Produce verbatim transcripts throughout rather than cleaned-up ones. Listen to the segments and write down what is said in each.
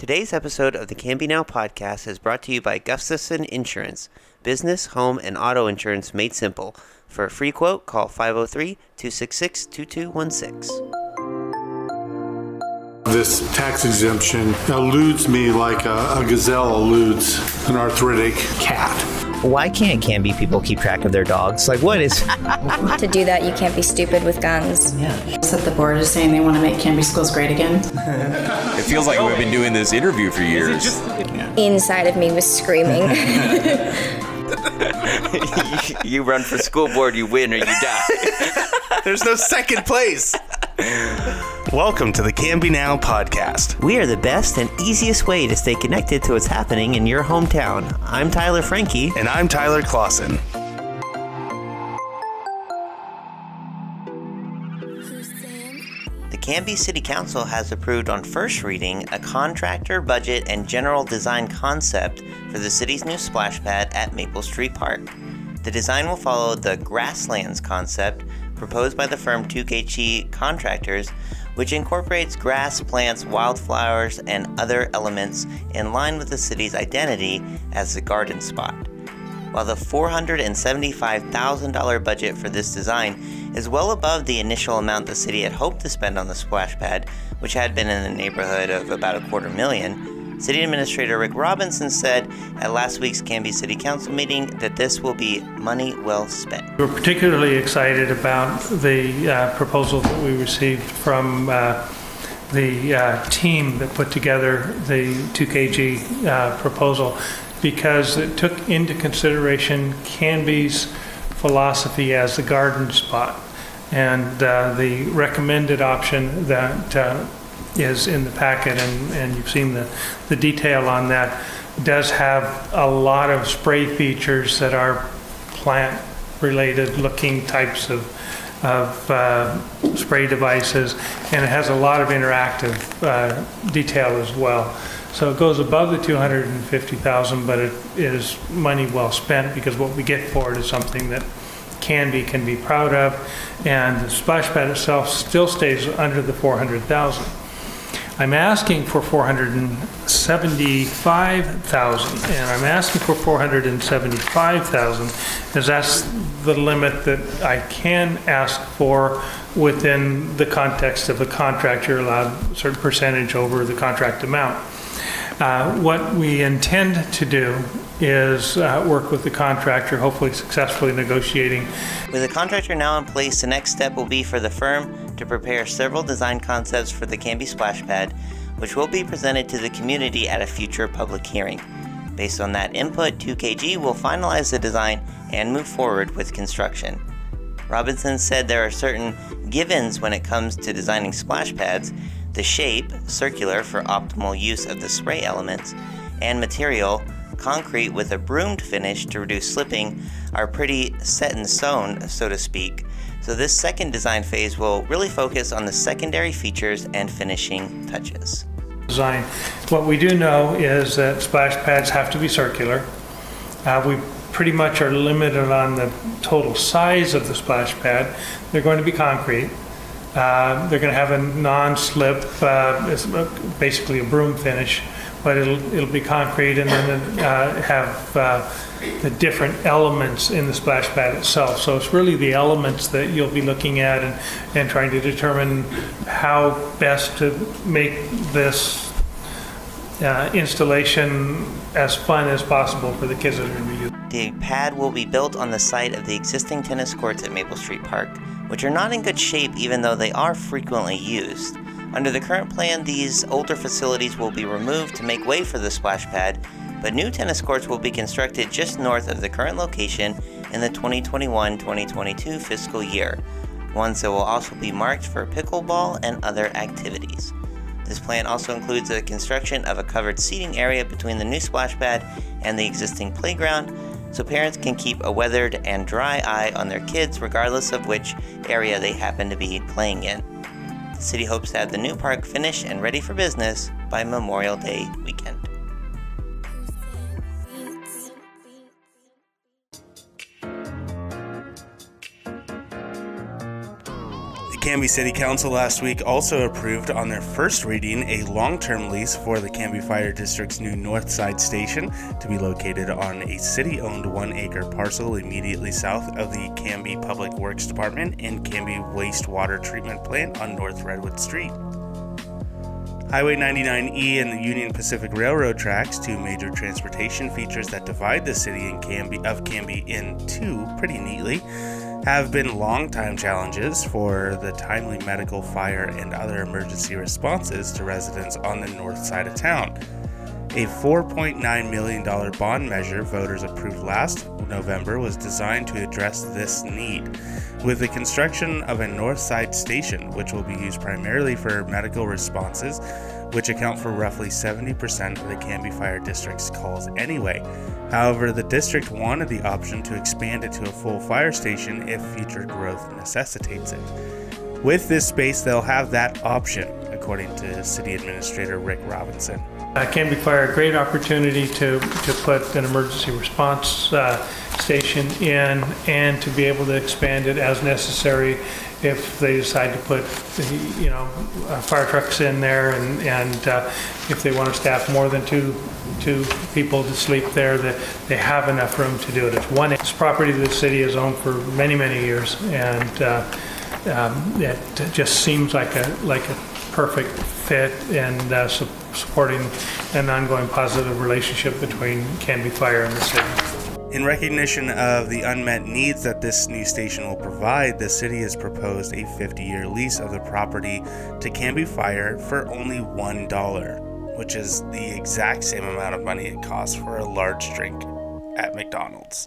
Today's episode of the Canby Now podcast is brought to you by Gustafson Insurance, business, home, and auto insurance made simple. For a free quote, call five oh three, two six six, two two one six. This tax exemption eludes me like a, a gazelle eludes an arthritic cat. Why can't Canby people keep track of their dogs? Like, what is... To do that, you can't be stupid with guns. Yeah. That the board is saying they want to make Canby schools great again. It feels like we've been doing this interview for years. Inside of me was screaming. you, you run for school board, you win or you die. There's no second place. Welcome to the Canby Now podcast. We are the best and easiest way to stay connected to what's happening in your hometown. I'm Tyler Frankie. And I'm Tyler Clausen. The Canby City Council has approved on first reading a contractor, budget, and general design concept for the city's new splash pad at Maple Street Park. The design will follow the grasslands concept proposed by the firm two K G Contractors, which incorporates grass, plants, wildflowers, and other elements in line with the city's identity as the garden spot. While the four hundred seventy-five thousand dollars budget for this design is well above the initial amount the city had hoped to spend on the splash pad, which had been in the neighborhood of about a quarter million, City Administrator Rick Robinson said at last week's Canby City Council meeting that this will be money well spent. We're particularly excited about the uh, proposal that we received from uh, the uh, team that put together the two K G uh, proposal, because it took into consideration Canby's philosophy as the garden spot, and uh, the recommended option that uh, is in the packet, and, and you've seen the, the detail on that, does have a lot of spray features that are plant related looking types of, of uh, spray devices, and it has a lot of interactive uh, detail as well. So it goes above the two hundred fifty thousand dollars, but it is money well spent, because what we get for it is something that Canby can be proud of, and the splash pad itself still stays under the four hundred thousand dollars. I'm asking for four hundred seventy-five thousand dollars, and I'm asking for four hundred seventy-five thousand dollars, because that's the limit that I can ask for within the context of a contract. You're allowed a certain percentage over the contract amount. Uh, what we intend to do is uh, work with the contractor, hopefully successfully negotiating. With the contractor now in place, the next step will be for the firm to prepare several design concepts for the Canby splash pad, which will be presented to the community at a future public hearing. Based on that input, two K G will finalize the design and move forward with construction. Robinson said there are certain givens when it comes to designing splash pads: the shape, circular for optimal use of the spray elements, and material, concrete with a broomed finish to reduce slipping, are pretty set in stone, so to speak. So this second design phase will really focus on the secondary features and finishing touches. Design. What we do know is that splash pads have to be circular. Uh, we pretty much are limited on the total size of the splash pad. They're going to be concrete. Uh, they're going to have a non-slip, uh, it's basically a broom finish, but it'll it'll be concrete, and then uh, have uh, the different elements in the splash pad itself. So it's really the elements that you'll be looking at and, and trying to determine how best to make this uh, installation as fun as possible for the kids that are going to be using. The pad will be built on the site of the existing tennis courts at Maple Street Park, which are not in good shape even though they are frequently used. Under the current plan, these older facilities will be removed to make way for the splash pad, but new tennis courts will be constructed just north of the current location in the twenty twenty-one twenty twenty-two fiscal year, ones that will also be marked for pickleball and other activities. This plan also includes the construction of a covered seating area between the new splash pad and the existing playground, so parents can keep a weathered and dry eye on their kids regardless of which area they happen to be playing in. The city hopes to have the new park finished and ready for business by Memorial Day weekend. The Canby City Council last week also approved on their first reading a long-term lease for the Canby Fire District's new North Side Station to be located on a city-owned one-acre parcel immediately south of the Canby Public Works Department and Canby Wastewater Treatment Plant on North Redwood Street. Highway ninety-nine E and the Union Pacific Railroad tracks, two major transportation features that divide the city in Canby, of Canby in two pretty neatly, have been long-time challenges for the timely medical, fire, and other emergency responses to residents on the north side of town. A four point nine million dollars bond measure voters approved last November was designed to address this need, with the construction of a north side station, which will be used primarily for medical responses, which account for roughly seventy percent of the Canby Fire District's calls anyway. However, the district wanted the option to expand it to a full fire station if future growth necessitates it. With this space, they'll have that option, according to City Administrator Rick Robinson. Uh, Canby Fire, a great opportunity to, to put an emergency response uh, station in and to be able to expand it as necessary if they decide to put, you know, uh, fire trucks in there, and, and uh, if they want to staff more than two two people to sleep there, that they have enough room to do it. It's one it's property that the city has owned for many, many years, and uh, um, it just seems like a like a perfect fit and uh, su- supporting an ongoing positive relationship between Canby Fire and the city. In recognition of the unmet needs that this new station will provide, the city has proposed a fifty-year lease of the property to Canby Fire for only one dollar, which is the exact same amount of money it costs for a large drink at McDonald's.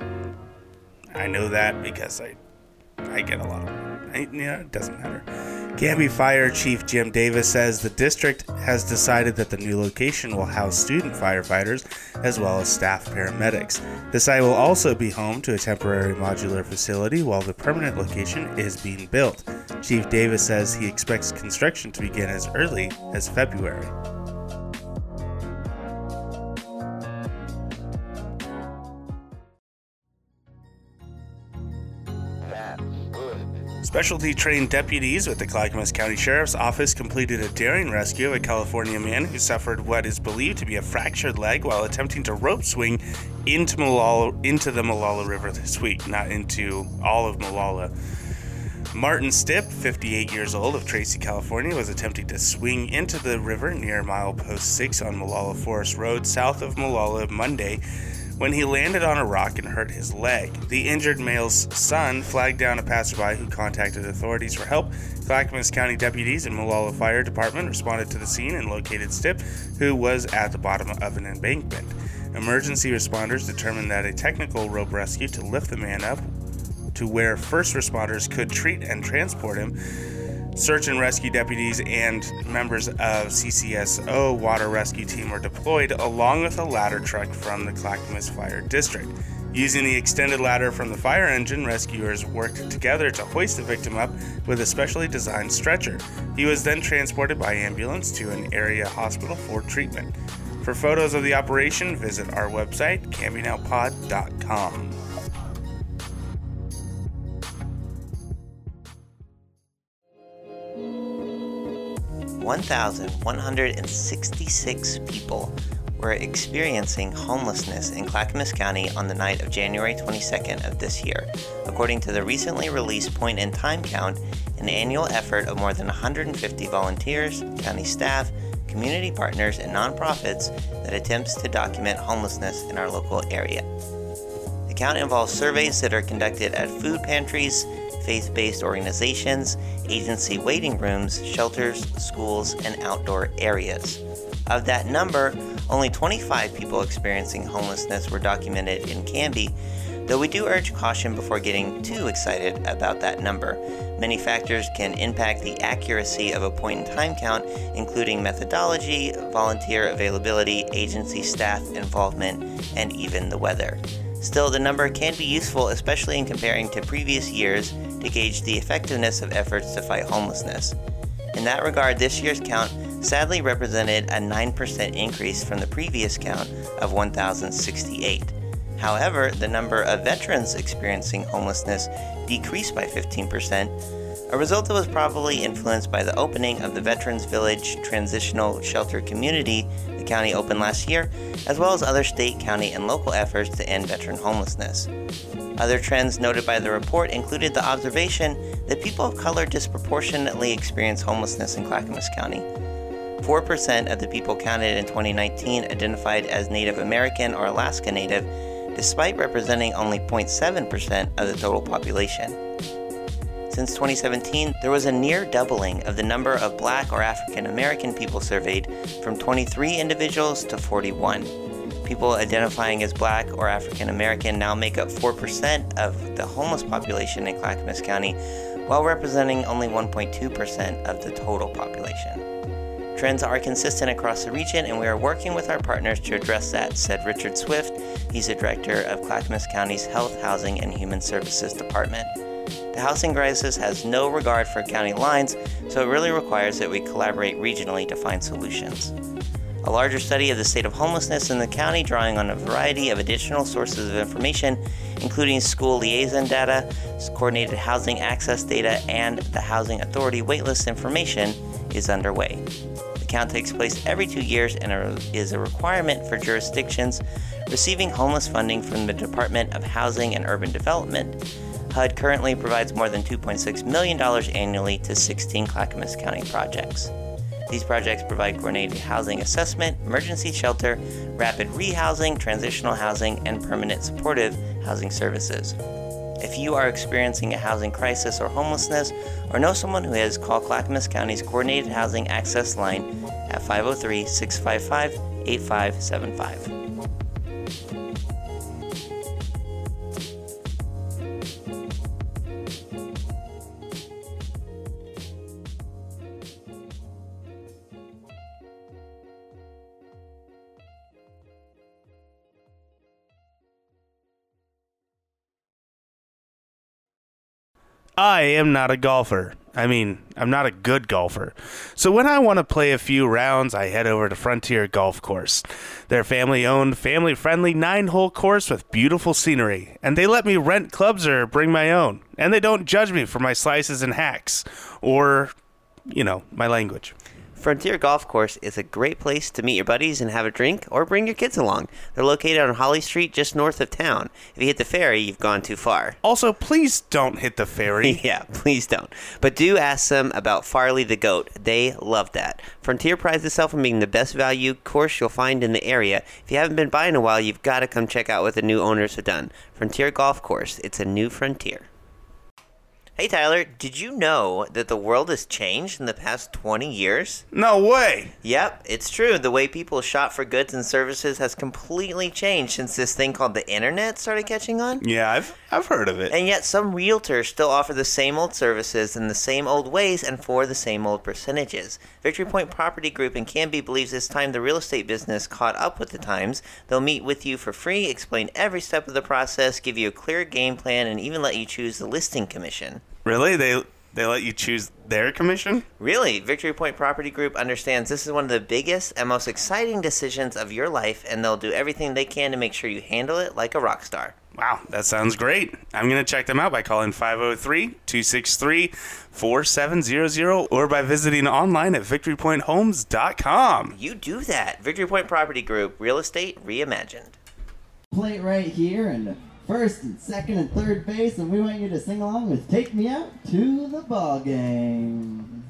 I know that because I I get a lot of I, yeah, it doesn't matter. Canby Fire Chief Jim Davis says the district has decided that the new location will house student firefighters as well as staff paramedics. The site will also be home to a temporary modular facility while the permanent location is being built. Chief Davis says he expects construction to begin as early as February. Specialty trained deputies with the Clackamas County Sheriff's Office completed a daring rescue of a California man who suffered what is believed to be a fractured leg while attempting to rope swing into Molalla, into the Molalla River this week, not into all of Molalla. Martin Stipp, fifty-eight years old, of Tracy, California, was attempting to swing into the river near milepost six on Molalla Forest Road south of Molalla Monday when he landed on a rock and hurt his leg. The injured male's son flagged down a passerby who contacted authorities for help. Clackamas County deputies and Molalla Fire Department responded to the scene and located Stipp, who was at the bottom of an embankment. Emergency responders determined that a technical rope rescue to lift the man up to where first responders could treat and transport him. Search and rescue deputies and members of C C S O water rescue team were deployed along with a ladder truck from the Clackamas Fire District. Using the extended ladder from the fire engine, rescuers worked together to hoist the victim up with a specially designed stretcher. He was then transported by ambulance to an area hospital for treatment. For photos of the operation, visit our website, canby now pod dot com. one thousand one hundred sixty-six people were experiencing homelessness in Clackamas County on the night of January twenty-second of this year, according to the recently released point-in-time count, an annual effort of more than one hundred fifty volunteers, county staff, community partners, and nonprofits that attempts to document homelessness in our local area. The count involves surveys that are conducted at food pantries, faith-based organizations, agency waiting rooms, shelters, schools, and outdoor areas. Of that number, only twenty-five people experiencing homelessness were documented in Canby, though we do urge caution before getting too excited about that number. Many factors can impact the accuracy of a point-in-time count, including methodology, volunteer availability, agency staff involvement, and even the weather. Still, the number can be useful, especially in comparing to previous years, to gauge the effectiveness of efforts to fight homelessness. In that regard, this year's count sadly represented a nine percent increase from the previous count of one thousand sixty-eight. However, the number of veterans experiencing homelessness decreased by fifteen percent, a result that was probably influenced by the opening of the Veterans Village Transitional Shelter Community the county opened last year, as well as other state, county, and local efforts to end veteran homelessness. Other trends noted by the report included the observation that people of color disproportionately experience homelessness in Clackamas County. four percent of the people counted in twenty nineteen identified as Native American or Alaska Native, despite representing only zero point seven percent of the total population. Since twenty seventeen, there was a near doubling of the number of Black or African American people surveyed, from twenty-three individuals to forty-one. People identifying as Black or African American now make up four percent of the homeless population in Clackamas County, while representing only one point two percent of the total population. Trends are consistent across the region, and we are working with our partners to address that, said Richard Swift. He's the director of Clackamas County's Health, Housing, and Human Services Department. The housing crisis has no regard for county lines, so it really requires that we collaborate regionally to find solutions. A larger study of the state of homelessness in the county, drawing on a variety of additional sources of information, including school liaison data, coordinated housing access data, and the Housing Authority waitlist information, is underway. The count takes place every two years and is a requirement for jurisdictions receiving homeless funding from the Department of Housing and Urban Development. H U D currently provides more than two point six million dollars annually to sixteen Clackamas County projects. These projects provide coordinated housing assessment, emergency shelter, rapid rehousing, transitional housing, and permanent supportive housing services. If you are experiencing a housing crisis or homelessness, or know someone who has, call Clackamas County's Coordinated Housing Access Line at five oh three, six five five, eight five seven five. I am not a golfer. I mean, I'm not a good golfer. So when I want to play a few rounds, I head over to Frontier Golf Course. They're family-owned, family-friendly, nine-hole course with beautiful scenery. And they let me rent clubs or bring my own. And they don't judge me for my slices and hacks. Or, you know, my language. Frontier Golf Course is a great place to meet your buddies and have a drink, or bring your kids along. They're located on Holly Street, just north of town. If you hit the ferry, you've gone too far. Also, please don't hit the ferry. Yeah, please don't. But do ask them about Farley the Goat. They love that. Frontier prides itself on being the best value course you'll find in the area. If you haven't been by in a while, you've got to come check out what the new owners have done. Frontier Golf Course. It's a new frontier. Hey Tyler, did you know that the world has changed in the past twenty years? No way! Yep, it's true. The way people shop for goods and services has completely changed since this thing called the internet started catching on. Yeah, I've I've heard of it. And yet some realtors still offer the same old services in the same old ways and for the same old percentages. Victory Point Property Group in Canby believes it's time the real estate business caught up with the times. They'll meet with you for free, explain every step of the process, give you a clear game plan, and even let you choose the listing commission. Really? They they let you choose their commission? Really. Victory Point Property Group understands this is one of the biggest and most exciting decisions of your life, and they'll do everything they can to make sure you handle it like a rock star. Wow, that sounds great. I'm going to check them out by calling five oh three, two six three, four seven zero zero or by visiting online at victory point homes dot com. You do that. Victory Point Property Group, real estate reimagined. Plate right here and first and second and third base, and we want you to sing along with Take Me Out to the Ball Game.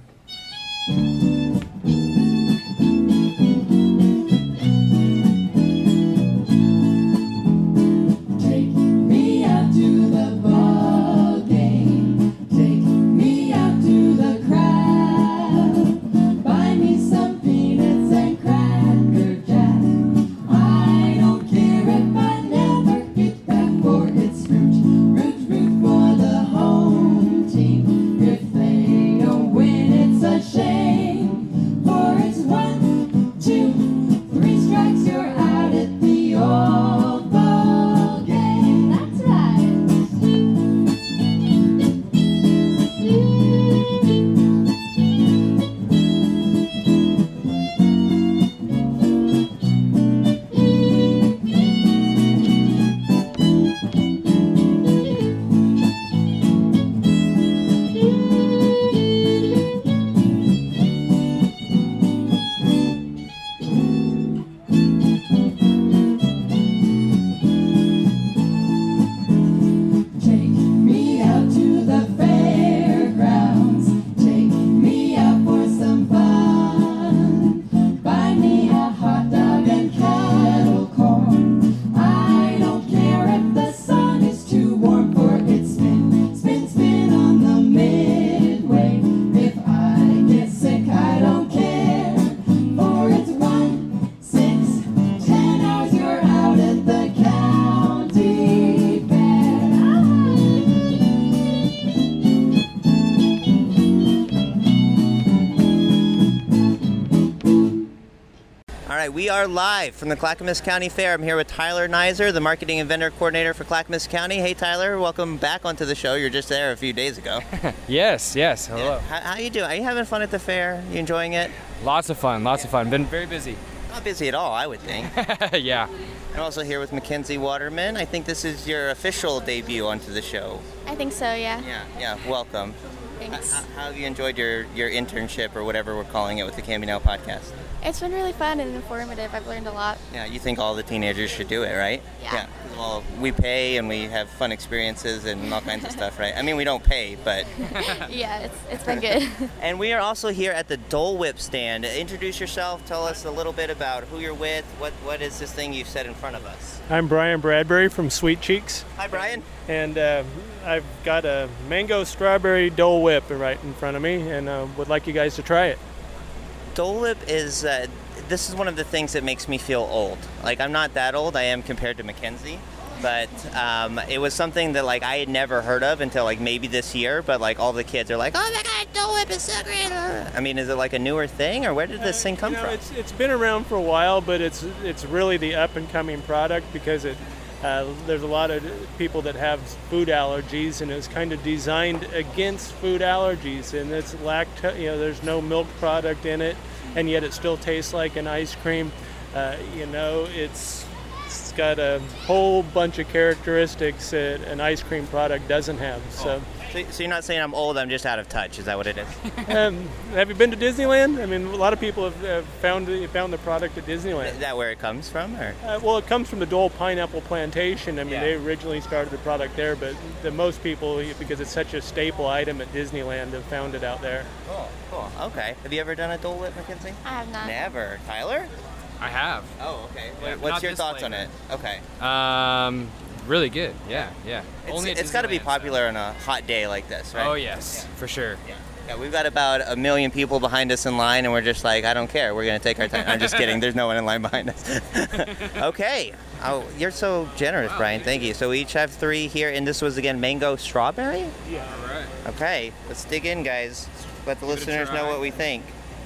Take me out to the ball game. Take me out to the crowd. Buy me some peanuts and Cracker Jack. I don't care if I never get back, for it's root, root, root for the home team. If they don't win, are live from the Clackamas County Fair. I'm here with Tyler Nizer, the Marketing and Vendor Coordinator for Clackamas County. Hey, Tyler, welcome back onto the show. You were just there a few days ago. Yes, yes. Hello. How, how you doing? Are you having fun at the fair? You enjoying it? Lots of fun, lots of fun. Been very busy. Not busy at all, I would think. Yeah. I'm also here with Mackenzie Waterman. I think this is your official debut onto the show. I think so, yeah. Yeah, yeah. Welcome. Thanks. How, how have you enjoyed your, your internship or whatever we're calling it with the Canby Now podcast? It's been really fun and informative. I've learned a lot. Yeah, you think all the teenagers should do it, right? Yeah. Yeah. Well, we pay and we have fun experiences and all kinds of stuff, right? I mean, we don't pay, but... Yeah, it's it's been good. And we are also here at the Dole Whip stand. Introduce yourself. Tell us a little bit about who you're with. What What is this thing you've set in front of us? I'm Brian Bradbury from Sweet Cheeks. Hi, Brian. And uh, I've got a mango strawberry Dole Whip right in front of me and uh, would like you guys to try it. Dole Whip is... Uh, this is one of the things that makes me feel old. Like, I'm not that old. I am compared to Mackenzie. But um, it was something that, like, I had never heard of until, like, maybe this year. But, like, all the kids are like, oh, my God, Dole Whip is so great. I mean, is it, like, a newer thing? Or where did this uh, thing come you know, from? It's, it's been around for a while, but it's it's really the up-and-coming product because it uh, there's a lot of people that have food allergies, and it's kind of designed against food allergies. And it's lactose, you know, there's no milk product in it, and yet it still tastes like an ice cream. Uh, you know, it's it's got a whole bunch of characteristics that an ice cream product doesn't have. So, so, so you're not saying I'm old, I'm just out of touch. Is that what it is? um, have you been to Disneyland? I mean, a lot of people have uh, found found the product at Disneyland. Is that where it comes from? Or? Uh, well, it comes from the Dole Pineapple Plantation. I mean, Yeah. they originally started the product there, but the most people, because it's such a staple item at Disneyland, have found it out there. Cool, cool. Okay. Have you ever done a Dole Whip, Mackenzie? I have not. Never. Tyler? I have. Oh, okay. Yeah, What's not your this thoughts on flavor. it? Okay. Um, really good. Yeah, yeah. It's, Only at it's got to be Disneyland, popular on a hot day like this, so- right? Oh yes, for sure. Yeah. Yeah, we've got about a million people behind us in line, and we're just like, I don't care. We're going to take our time. I'm just kidding. There's no one in line behind us. Okay. Oh, you're so generous, Wow, Brian. thank Thank you. So we each have three here, and this was, again, mango strawberry? Yeah. All right. Okay. Let's dig in, guys. Let the Give it a listeners know try. what we think.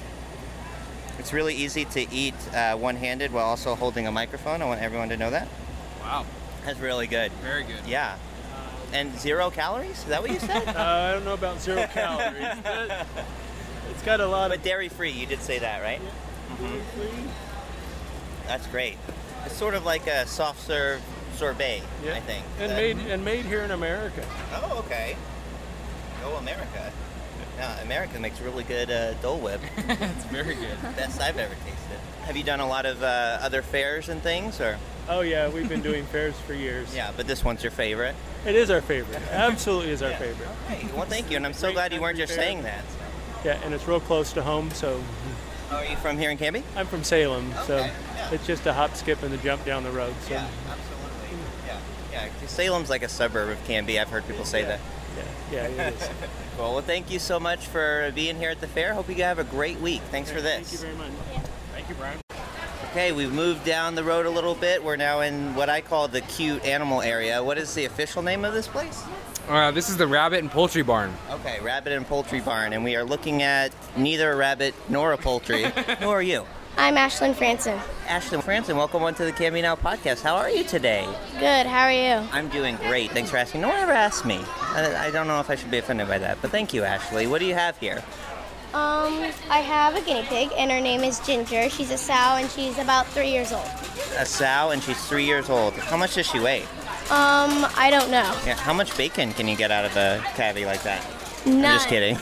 It's really easy to eat uh, one-handed while also holding a microphone. I want everyone to know that. Wow. That's really good. Very good. Yeah. And zero calories? Is that what you said? Uh, I don't know about zero calories, but it's got a lot But of. dairy-free, you did say that, right? Mm-hmm. That's great. It's sort of like a soft serve sorbet, Yeah. I think. And Uh, made and made here in America. Oh, okay. Go America. Yeah, America makes really good uh, Dole Whip. It's very good. Best I've ever tasted. Have you done a lot of uh, other fairs and things, or? Oh yeah, we've been doing fairs for years. Yeah, but this one's your favorite. It is our favorite. Absolutely is our Yeah. favorite. Hey, well, thank you, and I'm so Great glad you weren't country just fair. saying that. Yeah, and it's real close to home, so Oh, are you from here in Canby? I'm from Salem, so Okay, yeah. it's just a hop, skip, and a jump down the road. So Yeah, absolutely. Yeah, yeah. 'Cause Salem's like a suburb of Canby. I've heard people say Yeah. that. yeah, yeah, it is. Cool. Well, thank you so much for being here at the fair. Hope you have a great week. Thanks for this. Thank you very much. Thank you, Brian. Okay, we've moved down the road a little bit. We're now in what I call the cute animal area. What is the official name of this place? Uh, this is the Rabbit and Poultry Barn. Okay, Rabbit and Poultry Barn, and we are looking at neither a rabbit nor a poultry. Who are you? I'm Ashlyn Franson. Ashlyn Franson, welcome onto the Canby Now podcast. How are you today? Good, how are you? I'm doing great. Thanks for asking. No one ever asked me. I, I don't know if I should be offended by that, but thank you, Ashley. What do you have here? Um, I have a guinea pig, and her name is Ginger. She's a sow, and she's about three years old. A sow, and she's three years old. How much does she weigh? Um, I don't know. Yeah, how much bacon can you get out of a tabby like that? None. I'm just kidding.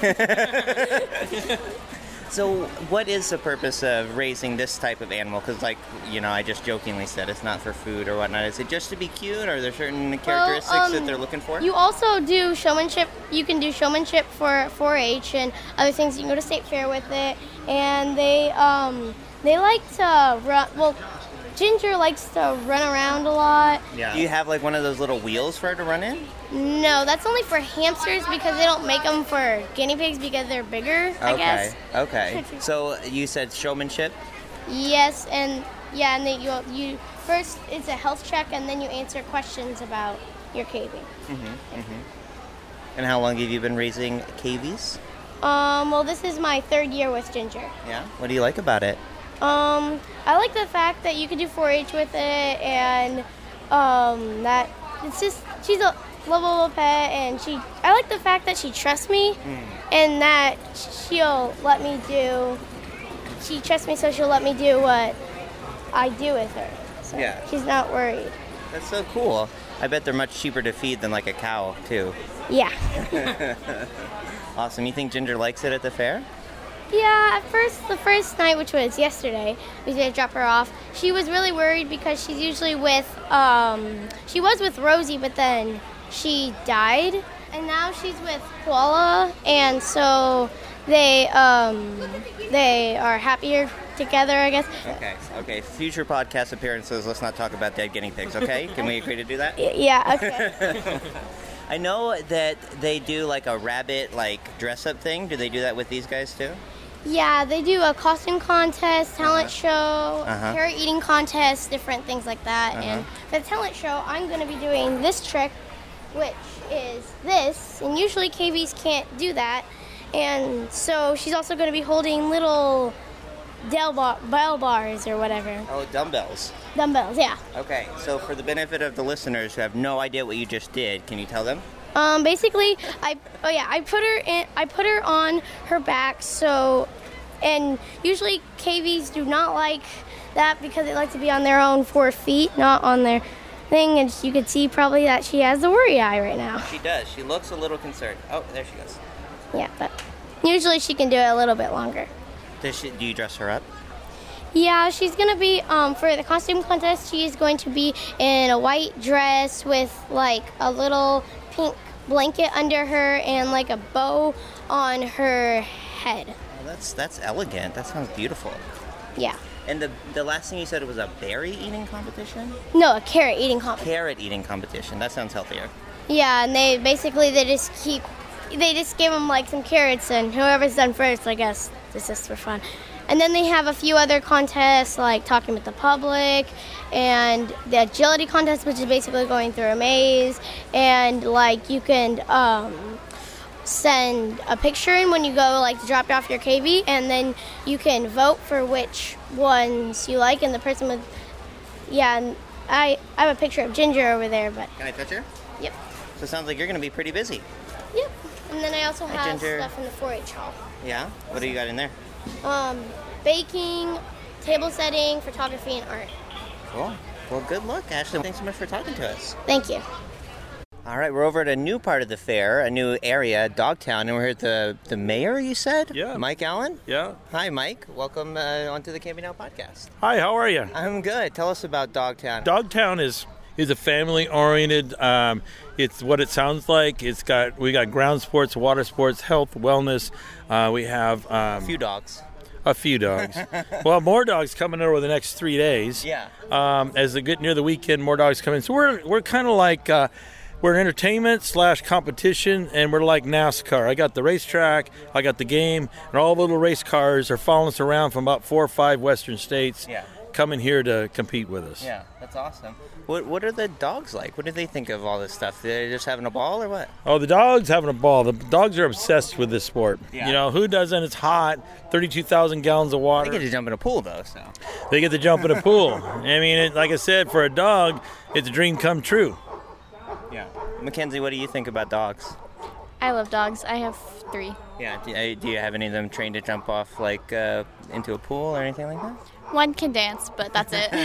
So what is the purpose of raising this type of animal? Because, like, you know, I just jokingly said it's not for food or whatnot. Is it just to be cute, or are there certain characteristics Well, um, that they're looking for? You also do showmanship. You can do showmanship for four H and other things. You can go to State Fair with it, and they um they like to run. Well, Ginger likes to run around a lot. Yeah. Do you have, like, one of those little wheels for her to run in? No, that's only for hamsters because they don't make them for guinea pigs because they're bigger. I guess. Okay. Okay. So you said showmanship? Yes, and yeah, and then you you first it's a health check, and then you answer questions about your caving. Mm-hmm. Mm-hmm. And how long have you been raising cavies? Um, well, this is my third year with Ginger. Yeah. What do you like about it? Um, I like the fact that you can do four H with it, and um, that it's just she's a lovable pet, and she. I like the fact that she trusts me, mm. and that she'll let me do. She trusts me, so she'll let me do what I do with her. So yeah. She's not worried. That's so cool. I bet they're much cheaper to feed than like a cow too. Yeah. Awesome. You think Ginger likes it at the fair? Yeah, at first, the first night, which was yesterday, we did drop her off. She was really worried because she's usually with, um, she was with Rosie, but then she died. And now she's with Koala, and so they, um, they are happier together, I guess. Okay, okay. Future podcast appearances, let's not talk about dead guinea pigs, okay? Can we agree to do that? Yeah, okay. I know that they do like a rabbit, like, dress-up thing. Do they do that with these guys, too? Yeah, they do a costume contest, talent uh-huh. show, uh-huh. carrot eating contest, different things like that. Uh-huh. And for the talent show, I'm going to be doing this trick, which is this. And usually K Vs can't do that. And so she's also going to be holding little Del bar, bell bars or whatever. Oh, dumbbells. Dumbbells, yeah. Okay, so for the benefit of the listeners who have no idea what you just did, can you tell them? Um, basically, I oh yeah, I put her in. I put her on her back. So, and usually K Vs do not like that because they like to be on their own four feet, not on their thing. And you can see probably that she has the worry eye right now. She does. She looks a little concerned. Oh, there she goes. Yeah, but usually she can do it a little bit longer. Does she? Do you dress her up? Yeah, she's gonna be um, for the costume contest. She is going to be in a white dress with like a little pink blanket under her and like a bow on her head. Oh, that's that's elegant. That sounds beautiful. Yeah. And the the last thing you said was a berry eating competition? No, a carrot eating competition. Carrot eating competition. That sounds healthier. Yeah, and they basically they just keep they just give them like some carrots, and whoever's done first, I guess, this is for fun. And then they have a few other contests like talking with the public and the agility contest, which is basically going through a maze, and like you can um, send a picture in when you go like to drop off your K V, and then you can vote for which ones you like, and the person with yeah and I, I have a picture of Ginger over there, but can I touch her? Yep. So it sounds like you're going to be pretty busy. Yep. And then I also Hi, have Ginger. stuff in the four H hall. Yeah? What do you got in there? Um, baking, table setting, photography, and art. Cool. Well, good luck, Ashley. Thanks so much for talking to us. Thank you. All right, we're over at a new part of the fair, a new area, Dogtown, and we're here at the, the mayor, you said? Yeah. Mike Allen? Yeah. Hi, Mike. Welcome uh, onto the Camping Out podcast. Hi, how are you? I'm good. Tell us about Dogtown. Dogtown is is a family-oriented. Um, it's what it sounds like. It's got we got ground sports, water sports, health, wellness. Uh, we have um, a few dogs. A few dogs. Well, more dogs coming over the next three days. Yeah. Um, as they get near the weekend, more dogs come in. So we're we're kind of like. Uh, We're entertainment slash competition, and we're like NASCAR. I got the racetrack, I got the game, and all the little race cars are following us around from about four or five western states, yeah. coming here to compete with us. Yeah, that's awesome. What What are the dogs like? What do they think of all this stuff? Are they just having a ball or what? Oh, the dogs having a ball. The dogs are obsessed with this sport. Yeah. You know, who doesn't? It's hot, thirty-two thousand gallons of water. They get to jump in a pool, though, so. They get to jump in a pool. I mean, it, like I said, for a dog, it's a dream come true. Yeah. Mackenzie, what do you think about dogs? I love dogs. I have three. Yeah. Do, uh, do you have any of them trained to jump off, like, uh, into a pool or anything like that? One can dance, but that's it.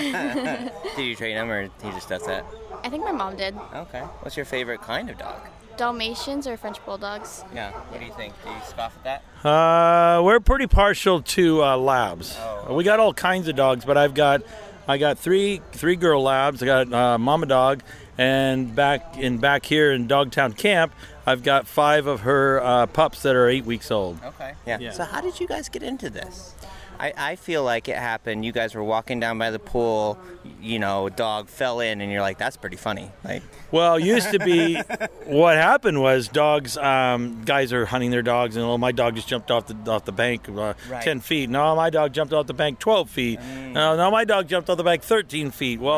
Did you train him, or he just does that? I think my mom did. Okay. What's your favorite kind of dog? Dalmatians or French Bulldogs. Yeah. What do you think? Do you scoff at that? Uh, we're pretty partial to uh, labs. Oh. We got all kinds of dogs, but I've got I got three three girl labs. I got uh, mama dog. And back in back here in Dogtown Camp, I've got five of her uh, pups that are eight weeks old. Okay. Yeah. Yeah. So how did you guys get into this? I, I feel like it happened. You guys were walking down by the pool, you know, a dog fell in, and you're like, that's pretty funny. Like, well, used to be, what happened was dogs, um, guys are hunting their dogs, and oh, my dog just jumped off the off the bank uh, right. ten feet. No, my dog jumped off the bank twelve feet. Mm. No, no, my dog jumped off the bank thirteen feet. Well. Right.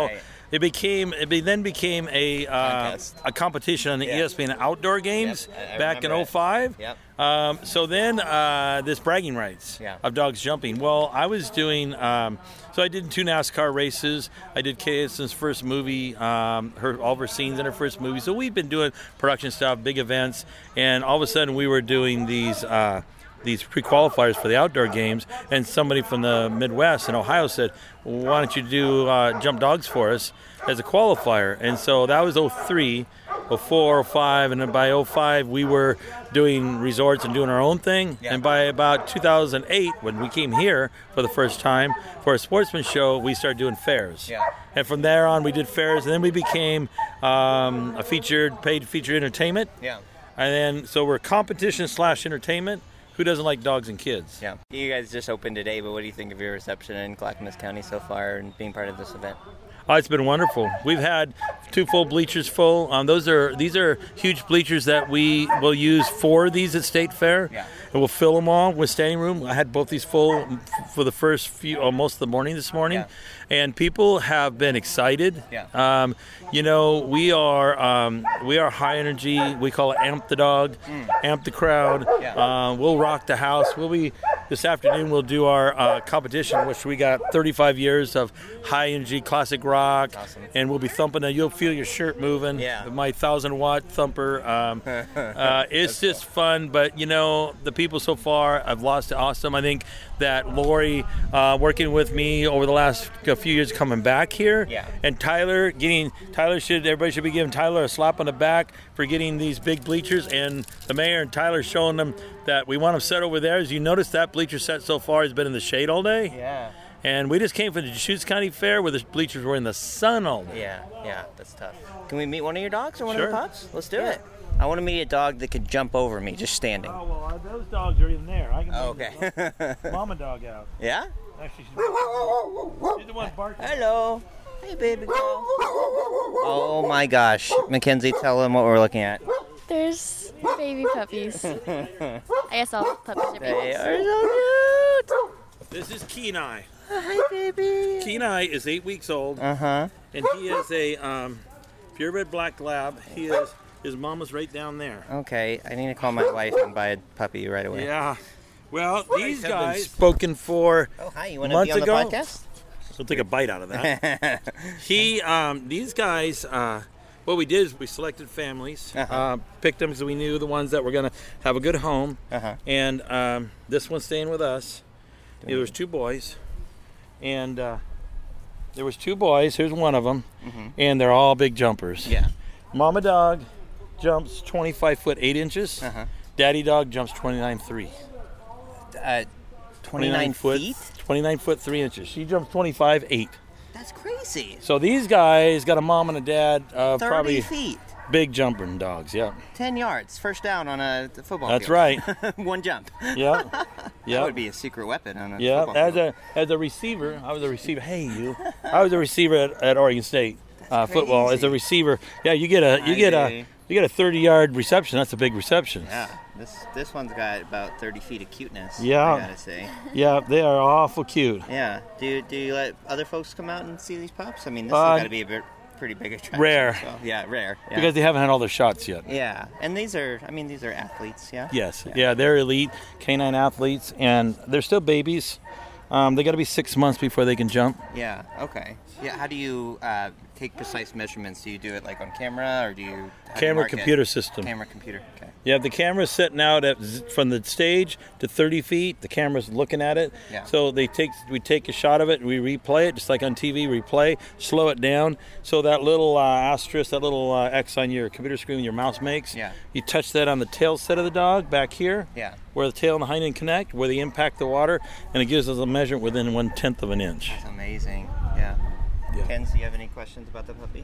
it became it be, then became a uh, a competition on the Yeah. E S P N Outdoor Games Yep, I- I back in remember oh it. five. Yep. Um, so then uh, this bragging rights Yeah. of dogs jumping. Well, I was doing, um, so I did two NASCAR races. I did Kay Edison's first movie, um, her all of her scenes in her first movie. So we've been doing production stuff, big events, and all of a sudden we were doing these uh, these pre-qualifiers for the outdoor games, and somebody from the Midwest in Ohio said, why don't you do uh, jump dogs for us as a qualifier? And so that was oh three. oh four, oh five, and then by oh five we were doing resorts and doing our own thing. Yeah. And by about two thousand eight, when we came here for the first time for a sportsman show, we started doing fairs. Yeah. And from there on, we did fairs, and then we became um, a featured, paid featured entertainment. Yeah. And then, so we're competition slash entertainment. Who doesn't like dogs and kids? Yeah. You guys just opened today, but what do you think of your reception in Clackamas County so far and being part of this event? Oh, it's been wonderful. We've had two full bleachers full. Um, those are these are huge bleachers that we will use for these at State Fair, Yeah. and we'll fill them all with standing room. I had both these full f- for the first few, almost the morning this morning, Yeah. and people have been excited. Yeah. Um, you know, we are um, we are high energy. We call it amp the dog, amp the crowd. Yeah. Uh, we'll rock the house. We'll be this afternoon. We'll do our uh, competition, which we got thirty-five years of high energy classic rock. Awesome. And we'll be thumping it. You'll feel your shirt moving. Yeah. My thousand watt thumper. Um, uh, it's just fun. But, you know, the people so far, I've lost it awesome. I think that Lori, uh, working with me over the last few years, coming back here. Yeah. And Tyler getting, Tyler should, everybody should be giving Tyler a slap on the back for getting these big bleachers. And the mayor and Tyler showing them that we want them set over there. As you notice, that bleacher set so far has been in the shade all day. Yeah. And we just came from the Deschutes County Fair where the bleachers were in the sun all day. Yeah, yeah, that's tough. Can we meet one of your dogs or one Sure. of the pups? Let's do it. I want to meet a dog that could jump over me just standing. Oh, well, uh, those dogs are even there. I can Oh, bring okay. the mama dog out. Yeah? Actually, she's, she's the one barking. Hello. Hey, baby girl. Oh my gosh. Mackenzie, tell them what we're looking at. There's baby puppies. I guess all puppies are They babies. are so cute. This is Kenai. Hi, baby. Kenai is eight weeks old, Uh-huh. and he is a um, purebred black lab. He is his mama's right down there. Okay, I need to call my wife and buy a puppy right away. Yeah. Well, these have been guys spoken for Oh, hi. You want to months be on the ago. podcast? We'll take a bite out of that. he, um, these guys. Uh, what we did is we selected families, Uh-huh. uh, picked them because we knew the ones that were going to have a good home. Uh-huh. And um, this one's staying with us. There was two boys, and uh, there was two boys. Here's one of them, Mhm. and they're all big jumpers. Yeah. Mama dog jumps twenty-five foot eight inches. Uh-huh. Daddy dog jumps twenty-nine three. Uh, twenty-nine foot, feet? twenty-nine foot three inches. She jumps twenty-five eight. That's crazy. So these guys got a mom and a dad, uh, thirty probably feet. big jumping dogs. Yeah. ten yards. First down on a football That's field. right. One jump. Yeah. That Yeah. would be a secret weapon on a Yeah, football as field. a as a receiver, I was a receiver. Hey, you! I was a receiver at, at Oregon State uh, football. As crazy. a receiver, yeah, you get a you get a Crazy. you get a thirty yard reception. That's a big reception. Yeah. This this one's got about thirty feet of cuteness. Yeah. I gotta say. Yeah, they are awful cute. Yeah. Do you, do you let other folks come out and see these pups? I mean, this Uh, has got to be a bit, pretty big attraction. Rare. So, yeah, rare. Yeah. Because they haven't had all their shots yet. Yeah, and these are, I mean, these are athletes. Yeah. Yes, yeah, they're elite canine athletes, and they're still babies. Um, they got to be six months before they can jump. Yeah. Okay. Yeah. How do you uh, take precise measurements? Do you do it like on camera, or do you how do you Camera mark it? computer system. Camera computer. Okay. You have the camera sitting out at z- from the stage to thirty feet. The camera's looking at it. Yeah. So they take we take a shot of it and we replay it, just like on T V. Replay, slow it down. So that little uh, asterisk, that little uh, X on your computer screen, your mouse makes. Yeah. You touch that on the tail set of the dog back here. Yeah. Where the tail and the hind end connect, where they impact the water, and it gives us a measurement within one tenth of an inch. That's amazing. Yeah. Yeah. Ken, do you have any questions about the puppy?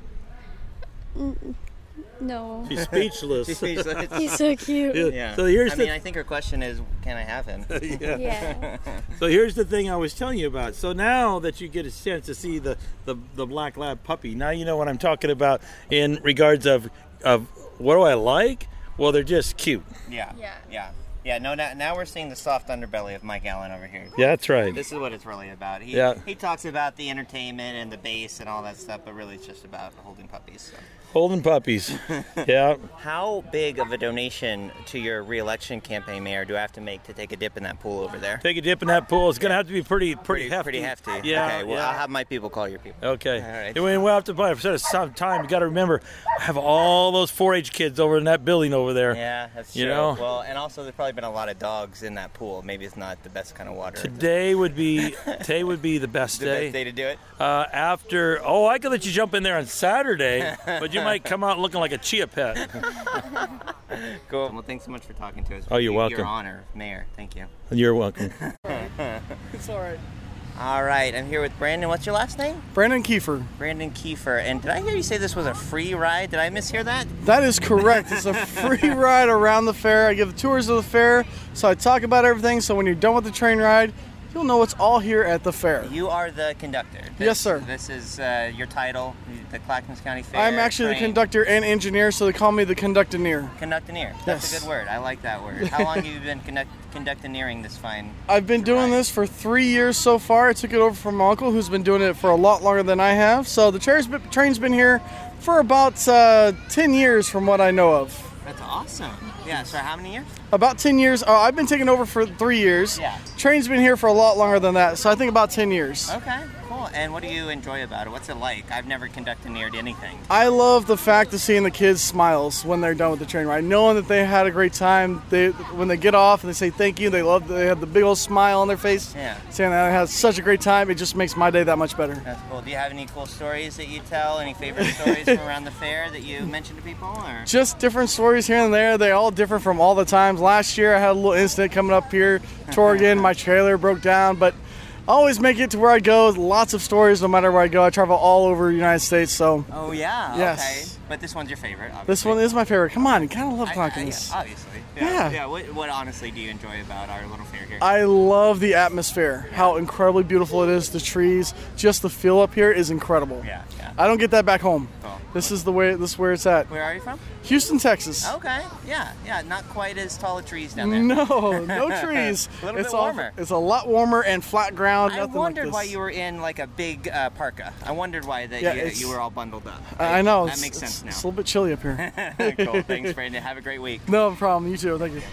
No. She's speechless. She's speechless. He's so cute. Yeah. Yeah. So here's I the mean, I think her question is, can I have him? Yeah. Yeah. So here's the thing I was telling you about. So now that you get a chance to see the, the, the black lab puppy, now you know what I'm talking about in regards of of what do I like? Well, they're just cute. Yeah. Yeah. Yeah. Yeah, no, now, now we're seeing the soft underbelly of Mike Allen over here. Yeah, that's right. This is what it's really about. He, Yeah. he talks about the entertainment and the bass and all that stuff, but really it's just about holding puppies. So. Holding puppies. Yeah. How big of a donation to your re-election campaign, Mayor, do I have to make to take a dip in that pool over there? Take a dip in that pool. It's going to have to be pretty pretty, Pretty, hefty. pretty hefty. Yeah. Okay, well, yeah. I'll have my people call your people. Okay. All right. And we- we'll have to buy set some time. You got to remember, I have all those four H kids over in that building over there. Yeah, that's you true. know. Well, and also there's probably been a lot of dogs in that pool. Maybe it's not the best kind of water. Today would be today would be the best The day. best day to do it? Uh, after oh, I could let you jump in there on Saturday, but you might come out looking like a chia pet. Cool. Well, thanks so much for talking to us. Oh, you're You- welcome. Your honor, Mayor. Thank you. You're welcome. It's all right. All right, I'm here with Brandon. What's your last name? Brandon Kiefer. Brandon Kiefer. And did I hear you say this was a free ride? Did I mishear that? That is correct. It's a free ride around the fair. I give tours of the fair, so I talk about everything. So when you're done with the train ride, you'll know it's all here at the fair. You are the conductor. This, Yes, sir. This is uh, your title, the Clackamas County Fair. I'm actually the train. conductor and engineer, so they call me the conductoneer. Conductoneer. That's Yes. a good word. I like that word. How long have you been conduct- conductoneering this fine? I've been doing this for three years so far. I took it over from my uncle, who's been doing it for a lot longer than I have. So the train's been, train's been here for about uh, ten years from what I know of. That's awesome. Yeah, so how many years? About ten years. Oh, I've been taking over for three years. Yeah. Train's been here for a lot longer than that, so I think about ten years. Okay, cool. And what do you enjoy about it? What's it like? I've never conductoneered anything. I love the fact of seeing the kids' smiles when they're done with the train ride, knowing that they had a great time. They, when they get off and they say thank you, they love. They have the big old smile on their face, Yeah. saying that I had such a great time. It just makes my day that much better. That's cool. Do you have any cool stories that you tell? Any favorite stories from around the fair that you mention to people? Or? Just different stories here and there. They're all different from all the times. Last year I had a little incident coming up here to Oregon. My trailer broke down, but I always make it to where I go. Lots of stories no matter where I go. I travel all over the United States, so. Oh, yeah? Yes. Okay. But this one's your favorite, obviously. This one is my favorite. Come on, you kind of love I- I- Clackamas. yeah, obviously. Yeah. Yeah, what, what honestly do you enjoy about our little fair here? I love the atmosphere, how incredibly beautiful it is, the trees, just the feel up here is incredible. Yeah, yeah. I don't get that back home. Cool. This is the way, this is where it's at. Where are you from? Houston, Texas. Okay, yeah, yeah, not quite as tall of trees down there. No, no trees. A little it's bit all- warmer. it's a lot warmer and flat ground. I nothing wondered like why this. you were in like a big uh, parka. I wondered why that Yeah, you, it's- you were all bundled up. I I know. That it's, makes it's- sense now. It's a little bit chilly up here. Cool. Thanks, Brandon. Have a great week. No problem. You too. Thank you.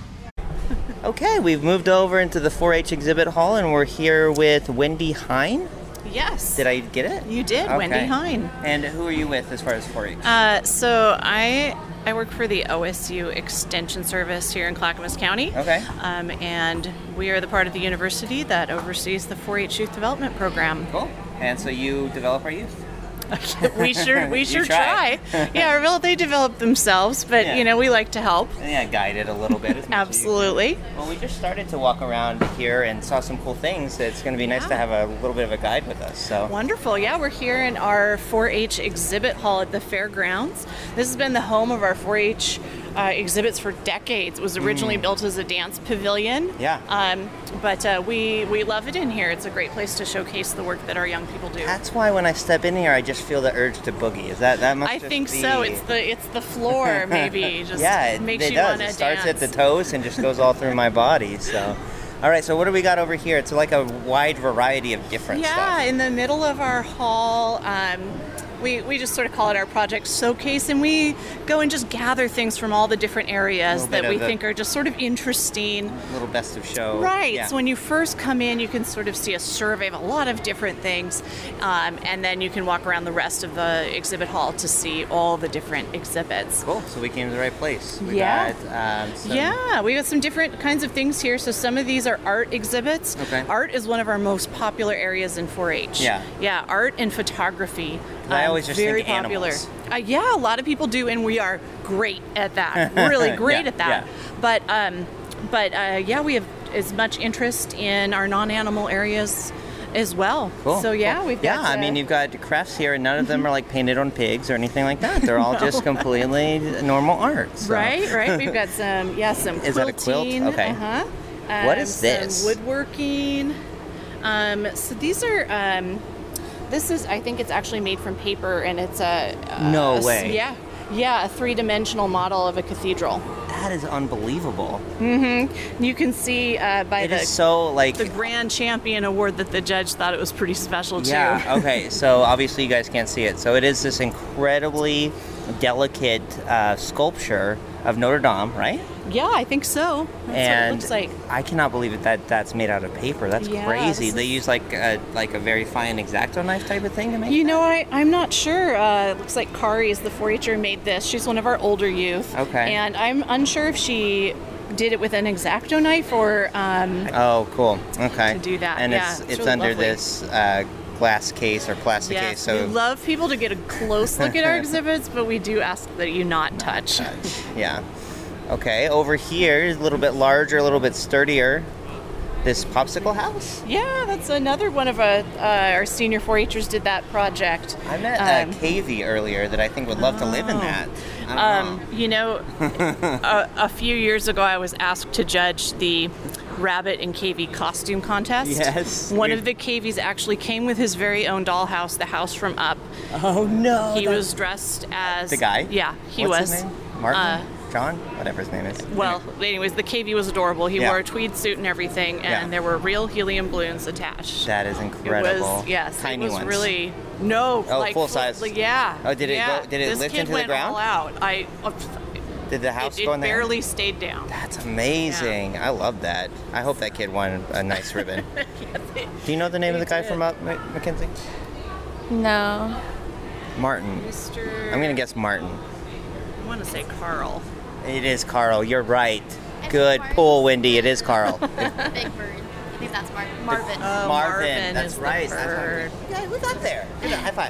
Okay, we've moved over into the four H exhibit hall, and we're here with Wendy Hine. Yes. Did I get it? You did, Okay. Wendy Hine. And who are you with as far as four H? Uh, so I I work for the O S U Extension Service here in Clackamas County. Okay. Um, and we are the part of the university that oversees the four H Youth Development Program. Cool. And so you develop our youth? we sure we You sure try. try. Yeah, well, they develop themselves, but Yeah. you know we like to help. Yeah, guide it a little bit. As much Absolutely. As you can. Well, we just started to walk around here and saw some cool things. It's going to be nice to have a little bit of a guide with us. So. Wonderful. Yeah, we're here in our four H exhibit hall at the fairgrounds. This has been the home of our four H uh, exhibits for decades. It was originally Mm. built as a dance pavilion. Yeah. Um, but uh, we we love it in here. It's a great place to showcase the work that our young people do. That's why when I step in here, I just feel the urge to boogie. Is that that must? I just think be... so. It's the it's the floor maybe. Just yeah, it, makes it you does. want to It starts dance. at the toes and just goes all through my body. So, all right. So what do we got over here? It's like a wide variety of different Yeah, stuff. in the middle of our hall, um, we, we just sort of call it our project showcase, and we go and just gather things from all the different areas Little bit that we of the- think are just sort of interesting. Little best of show. Right. Yeah. So when you first come in, you can sort of see a survey of a lot of different things, um, and then you can walk around the rest of the exhibit hall to see all the different exhibits. Cool. So we came to the right place. We Yeah. Got, um, some... Yeah, we got some different kinds of things here. So some of these are art exhibits. Okay. Art is one of our most popular areas in four H. Yeah. Yeah, art and photography. I um, always just very think popular. animals. Uh, yeah, a lot of people do, and we are great at that. Really great Yeah, at that. yeah. But um, but uh, yeah, we have as much interest in our non-animal areas as well. Cool. So yeah, Cool. we've yeah. got. I uh, mean, you've got crafts here, and none of them are like painted on pigs or anything like that. They're all No. just completely normal art. so. Right, right. We've got some, yeah, some Is that a quilt? quilting. Okay. Uh-huh. What Um, is some this? woodworking. Um, so these are. Um, this is. I think it's actually made from paper, and it's a. a No a s- way. Yeah, yeah, a three-dimensional model of a cathedral. That is unbelievable. Mm-hmm. You can see uh, by It the is so, like- the grand champion award that the judge thought it was pretty special too. Yeah, okay, so obviously you guys can't see it. So it is this incredibly delicate uh, sculpture of Notre Dame, right? Yeah, I think so. That's and what it looks like. I cannot believe it that that's made out of paper. That's Yeah, crazy. this They is- use like a, like a very fine X-Acto knife type of thing to make You know, I, I'm not sure. Uh, it looks like Kari is the four H-er made this. She's one of our older youth. Okay. And I'm unsure if she did it with an X-Acto knife or... Um, Oh, cool. Okay. To do that, And yeah, it's it's it's really under lovely. this uh, glass case or plastic yes, case. So we love people to get a close look at our exhibits, but we do ask that you not touch. yeah. Okay, over here is a little bit larger, a little bit sturdier. This popsicle house? Yeah, that's another one of uh, uh, our senior four H-ers did that project. I met Um, uh, Cavey earlier that I think would love to live in that. I don't Um, you know, a, a few years ago, I was asked to judge the Rabbit and K V costume contest. Yes. One of the K Vs actually came with his very own dollhouse, the house from Up. Oh no! He that- was dressed as The guy? Yeah, he What's was. his name? Martin? Uh, John? Whatever his name is. well, anyways, the K V was adorable. He Yeah. wore a tweed suit and everything, and Yeah. there were real helium balloons attached. That is incredible. It was yes, Tiny it was ones. really no, Oh, like full size. like, yeah. Oh, did it yeah. go- did it this lift kid into the went ground? All out. I. Uh, Did the house it, go it in there? barely stayed down. That's amazing. I love that. I hope that kid won a nice ribbon. Do you know the name of the guy from Up, M- Mackenzie? No. Martin. Mister I'm gonna guess Martin. I want to say Carl. It is Carl. You're right. Good pull, Wendy. It is Carl. Big bird. I think that's Mar- Marvin. Oh, Marvin. Marvin That's is the right. That's bird. Yeah, who's up there? Good job. High five.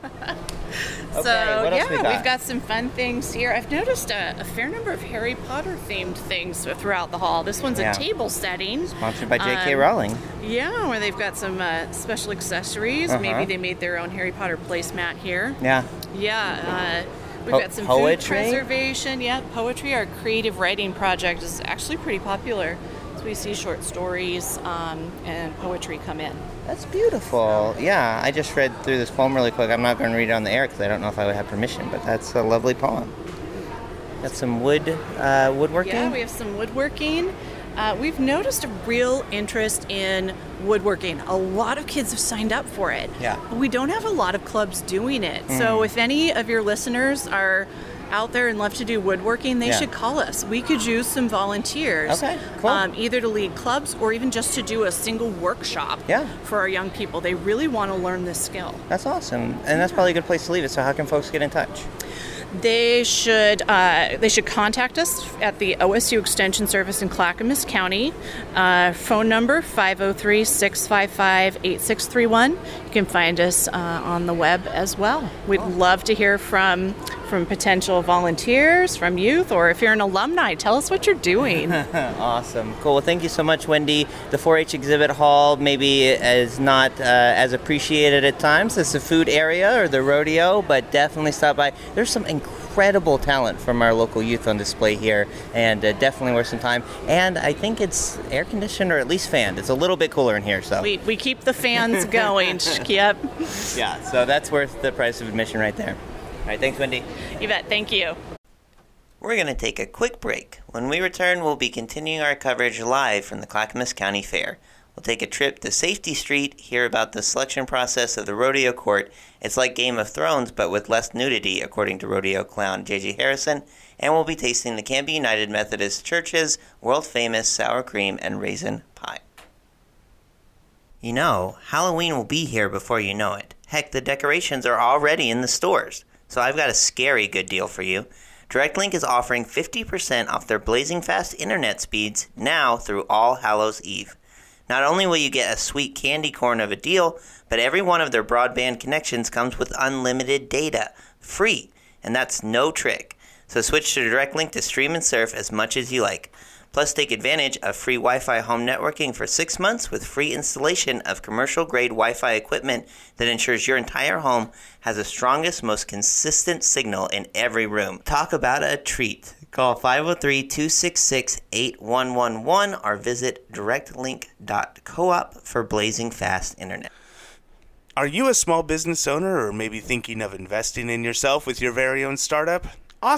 Okay, so what else yeah, we got? have got some fun things here. I've noticed a, a fair number of Harry Potter themed things throughout the hall. This one's Yeah. a table setting. Sponsored by J K Um, Rowling. Yeah, where they've got some uh, special accessories. Uh-huh. Maybe they made their own Harry Potter placemat here. Yeah. Yeah, uh, we've Po- got some poetry? food preservation. Yeah, poetry. Our creative writing project is actually pretty popular. So we see short stories um, and poetry come in. That's beautiful. Yeah, I just read through this poem really quick. I'm not going to read it on the air because I don't know if I would have permission, but that's a lovely poem. Got some wood, uh, woodworking. Yeah, we have some woodworking. Uh, we've noticed a real interest in woodworking. A lot of kids have signed up for it. Yeah. But we don't have a lot of clubs doing it. So Mm. if any of your listeners are out there and love to do woodworking, they Yeah. should call us. We could use some volunteers. Okay, cool. Um, either to lead clubs or even just to do a single workshop Yeah. for our young people. They really want to learn this skill. That's awesome, and that's probably a good place to leave it. So how can folks get in touch? They should uh, they should contact us at the O S U Extension Service in Clackamas County. Uh, phone number five oh three, six five five, eight six three one. You can find us uh, on the web as well. We'd love to hear from from potential volunteers, from youth, or if you're an alumni, tell us what you're doing. Awesome. Cool. Well, thank you so much, Wendy. The four H exhibit hall maybe is not uh, as appreciated at times as the food area or the rodeo, but definitely stop by. There's some incredible talent from our local youth on display here, and uh, definitely worth some time. And I think it's air conditioned or at least fanned. It's a little bit cooler in here, so. we, we keep the fans going. Yep. Yeah, so that's worth the price of admission right there. All right, thanks, Wendy. You bet. Thank you. We're going to take a quick break. When we return, we'll be continuing our coverage live from the Clackamas County Fair. We'll take a trip to Safety Street, hear about the selection process of the rodeo court. It's like Game of Thrones, but with less nudity, according to rodeo clown J J Harrison. And we'll be tasting the Canby United Methodist Church's world-famous sour cream and raisin pie. You know, Halloween will be here before you know it. Heck, the decorations are already in the stores. So I've got a scary good deal for you. DirectLink is offering fifty percent off their blazing fast internet speeds now through All Hallows Eve. Not only will you get a sweet candy corn of a deal, but every one of their broadband connections comes with unlimited data, free, and that's no trick. So switch to DirectLink to stream and surf as much as you like. Plus, take advantage of free Wi-Fi home networking for six months with free installation of commercial-grade Wi-Fi equipment that ensures your entire home has the strongest, most consistent signal in every room. Talk about a treat. Call five oh three, two six six, eight one one one or visit direct link dot coop for blazing fast internet. Are you a small business owner or maybe thinking of investing in yourself with your very own startup? Awesome!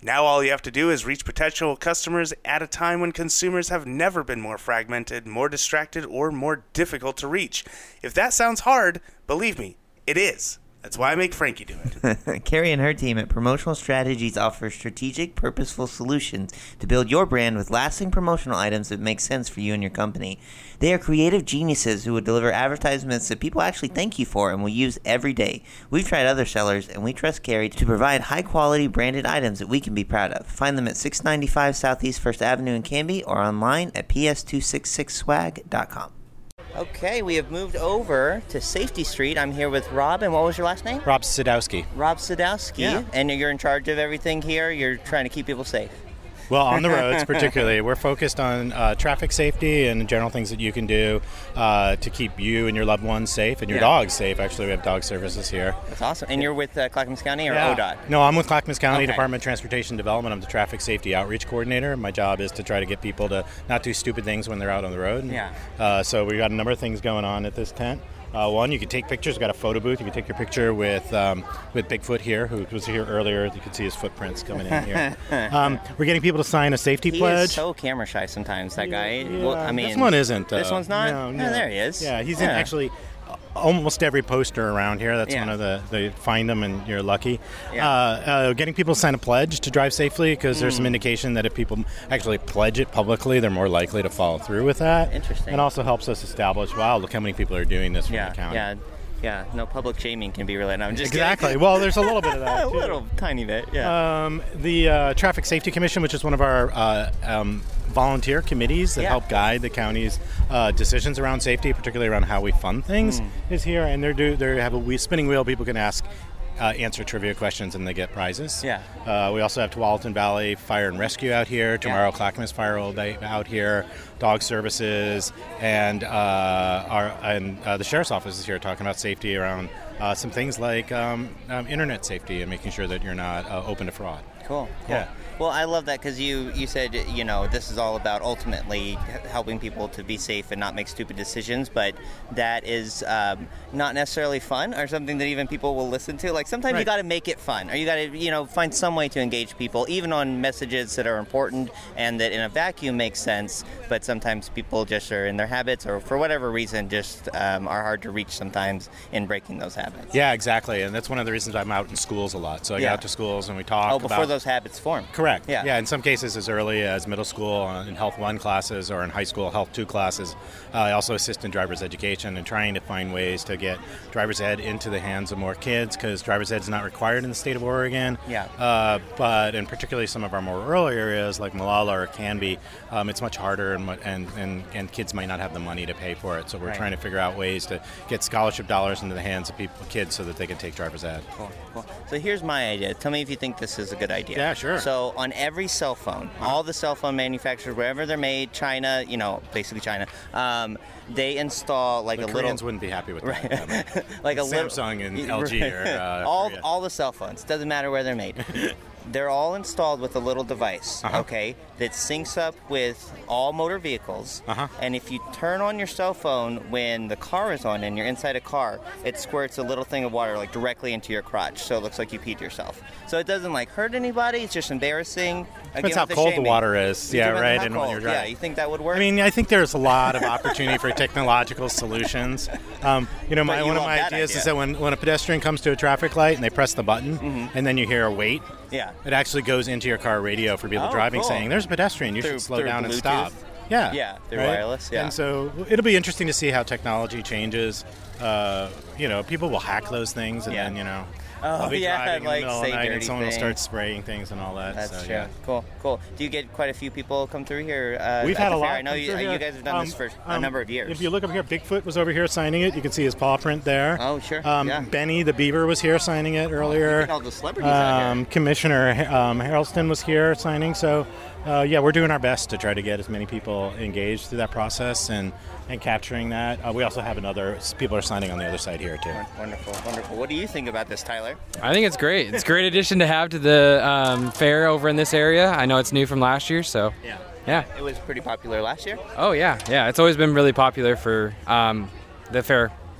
Now all you have to do is reach potential customers at a time when consumers have never been more fragmented, more distracted, or more difficult to reach. If that sounds hard, believe me, it is. That's why I make Frankie do it. Carrie and her team at Promotional Strategies offer strategic, purposeful solutions to build your brand with lasting promotional items that make sense for you and your company. They are creative geniuses who will deliver advertisements that people actually thank you for and will use every day. We've tried other sellers, and we trust Carrie to provide high-quality branded items that we can be proud of. Find them at six ninety-five Southeast First Avenue in Canby or online at p s two six six swag dot com. Okay, we have moved over to Safety Street. I'm here with Rob, and what was your last name? Rob Sadowski. Rob Sadowski. Yeah. And you're in charge of everything here? You're trying to keep people safe? Well, on the roads particularly. We're focused on uh, traffic safety and general things that you can do uh, to keep you and your loved ones safe and your Yeah. dogs safe. Actually, we have dog services here. That's awesome. And you're with uh, Clackamas County or Yeah. O D O T? No, I'm with Clackamas County Okay. Department of Transportation Development. I'm the Traffic Safety Outreach Coordinator. My job is to try to get people to not do stupid things when they're out on the road. Yeah. Uh, so we've got a number of things going on at this tent. Uh, one, you can take pictures. We've got a photo booth. You can take your picture with um, with Bigfoot here, who was here earlier. You can see his footprints coming in here. um, we're getting people to sign a safety He pledge. is so camera shy sometimes, that guy. Yeah, Well, I mean, this one isn't. This uh, one's not? No, Oh, no. there he is. Yeah, he's Yeah. in actually almost every poster around here. That's Yeah. one of the, they find them and you're lucky. Yeah. Uh, uh, getting people to sign a pledge to drive safely, because there's some Mm. indication that if people actually pledge it publicly, they're more likely to follow through with that. Interesting. And also helps us establish, wow, look how many people are doing this from Yeah, the county. yeah, yeah. No, public shaming can be really. No, I'm just Exactly. kidding. Well, there's a little bit of that, a too. little tiny bit. Yeah. Um, the uh, Traffic Safety Commission, which is one of our uh, um, volunteer committees that Yeah. help guide the county's uh, decisions around safety, particularly around how we fund things, Mm. is here. And they do they have a wheel, spinning wheel. People can ask, uh, answer trivia questions, and they get prizes. Yeah. Uh, we also have Tualatin Valley Fire and Rescue out here. Tomorrow, Clackamas Fire will be out here. Dog services, and uh, our and uh, the sheriff's office is here talking about safety around uh, some things like um, um, internet safety and making sure that you're not uh, open to fraud. Cool. cool. Yeah. Well, I love that because you, you said, you know, this is all about ultimately helping people to be safe and not make stupid decisions, but that is um, not necessarily fun or something that even people will listen to. Like sometimes you Right. got to make it fun, or you got to, you know, find some way to engage people, even on messages that are important and that in a vacuum make sense, but sometimes people just are in their habits or for whatever reason just um, are hard to reach sometimes in breaking those habits. Yeah, exactly. And that's one of the reasons I'm out in schools a lot. So I Yeah. get out to schools and we talk Oh, before about... those habits form. Correct. Yeah. Yeah, in some cases as early as middle school uh, in Health one classes or in high school Health two classes. Uh, I also assist in driver's education and trying to find ways to get driver's ed into the hands of more kids, because driver's ed is not required in the state of Oregon. Yeah. Uh, but in particularly some of our more rural areas like Malala or Canby, um, it's much harder and, mu- and, and, and kids might not have the money to pay for it. So we're Right. trying to figure out ways to get scholarship dollars into the hands of people, kids so that they can take driver's ed. Cool, cool. So here's my idea. Tell me if you think this is a good idea. Yeah, sure. So on every cell phone, all the cell phone manufacturers, wherever they're made, China, you know, basically China, um, they install like The a Koreans little. wouldn't be happy with Right. that. like a little Samsung and L G or uh, all Korea. all the cell phones. Doesn't matter where they're made. They're all installed with a little device, Uh-huh. okay, that syncs up with all motor vehicles. Uh-huh. And if you turn on your cell phone when the car is on and you're inside a car, it squirts a little thing of water like directly into your crotch, so it looks like you peed yourself. So it doesn't like hurt anybody. It's just embarrassing. Depends Again, how with cold the shaming. water is. It Yeah, depends right, how and when cold. you're driving. Yeah, you think that would work? I mean, I think there's a lot of opportunity for technological solutions. Um, you know, But my, you one of want my that ideas idea. is that when, when a pedestrian comes to a traffic light and they press the button, and then you hear a wait, Yeah. it actually goes into your car radio for people Oh, driving, cool. saying, "There's a pedestrian. You Through- should slow through down and Bluetooth? stop." Yeah. Yeah, through right? wireless, yeah. And so it'll be interesting to see how technology changes. Uh, you know, people will hack those things, and Yeah. then you know. Oh, I'll be yeah, driving like in the middle of say the night and dirty someone will things. start spraying things and all that. That's so, true. Yeah. Cool, cool. Do you get quite a few people come through here? Uh, We've at had the a fair? lot. I know come you, through you here. guys have done this Um, for a um, number of years. If you look up here, Bigfoot was over here signing it. You can see his paw print there. Oh, sure. Um, Yeah. Benny the beaver was here signing it earlier. Look at all the celebrities out here. Um, Commissioner um, Harrelson was here signing. So, uh, yeah, we're doing our best to try to get as many people engaged through that process and, and capturing that. Uh, we also have another people are signing on the other side here too. Wonderful, wonderful. What do you think about this, Tyler? I think it's great. It's a great addition to have to the um, fair over in this area. I know it's new from last year, so Yeah. yeah. It was pretty popular last year. Oh yeah, yeah. It's always been really popular for um, the fair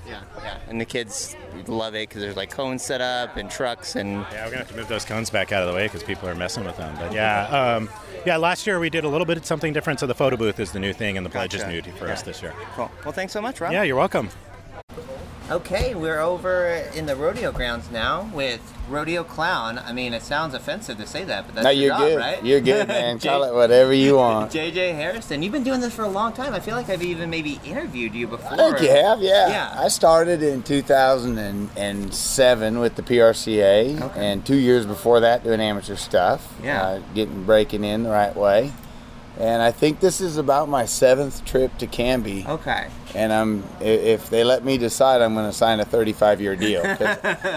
Yeah, yeah. And the kids love it because there's like cones set up and trucks and. Yeah, we're gonna have to move those cones back out of the way because people are messing with them. But yeah, um, yeah. Last year we did a little bit of something different. So the photo booth is the new thing, and the pledge is new for yeah. us this year. Cool. Well, thanks so much, Rob. Yeah, you're welcome. Okay, we're over in the rodeo grounds now with Rodeo Clown. I mean, it sounds offensive to say that, but that's no, your you're job, good. right? You're good, man. Call it whatever you want. J J Harrison, you've been doing this for a long time. I feel like I've even maybe interviewed you before. I think you have, yeah. Yeah. I started in two thousand seven with the P R C A, Okay. and two years before that doing amateur stuff. Yeah. Uh, getting breaking in the right way. And I think this is about my seventh trip to Canby. Okay. And I'm, i- if they let me decide, I'm going to sign a thirty-five year deal. 'Cause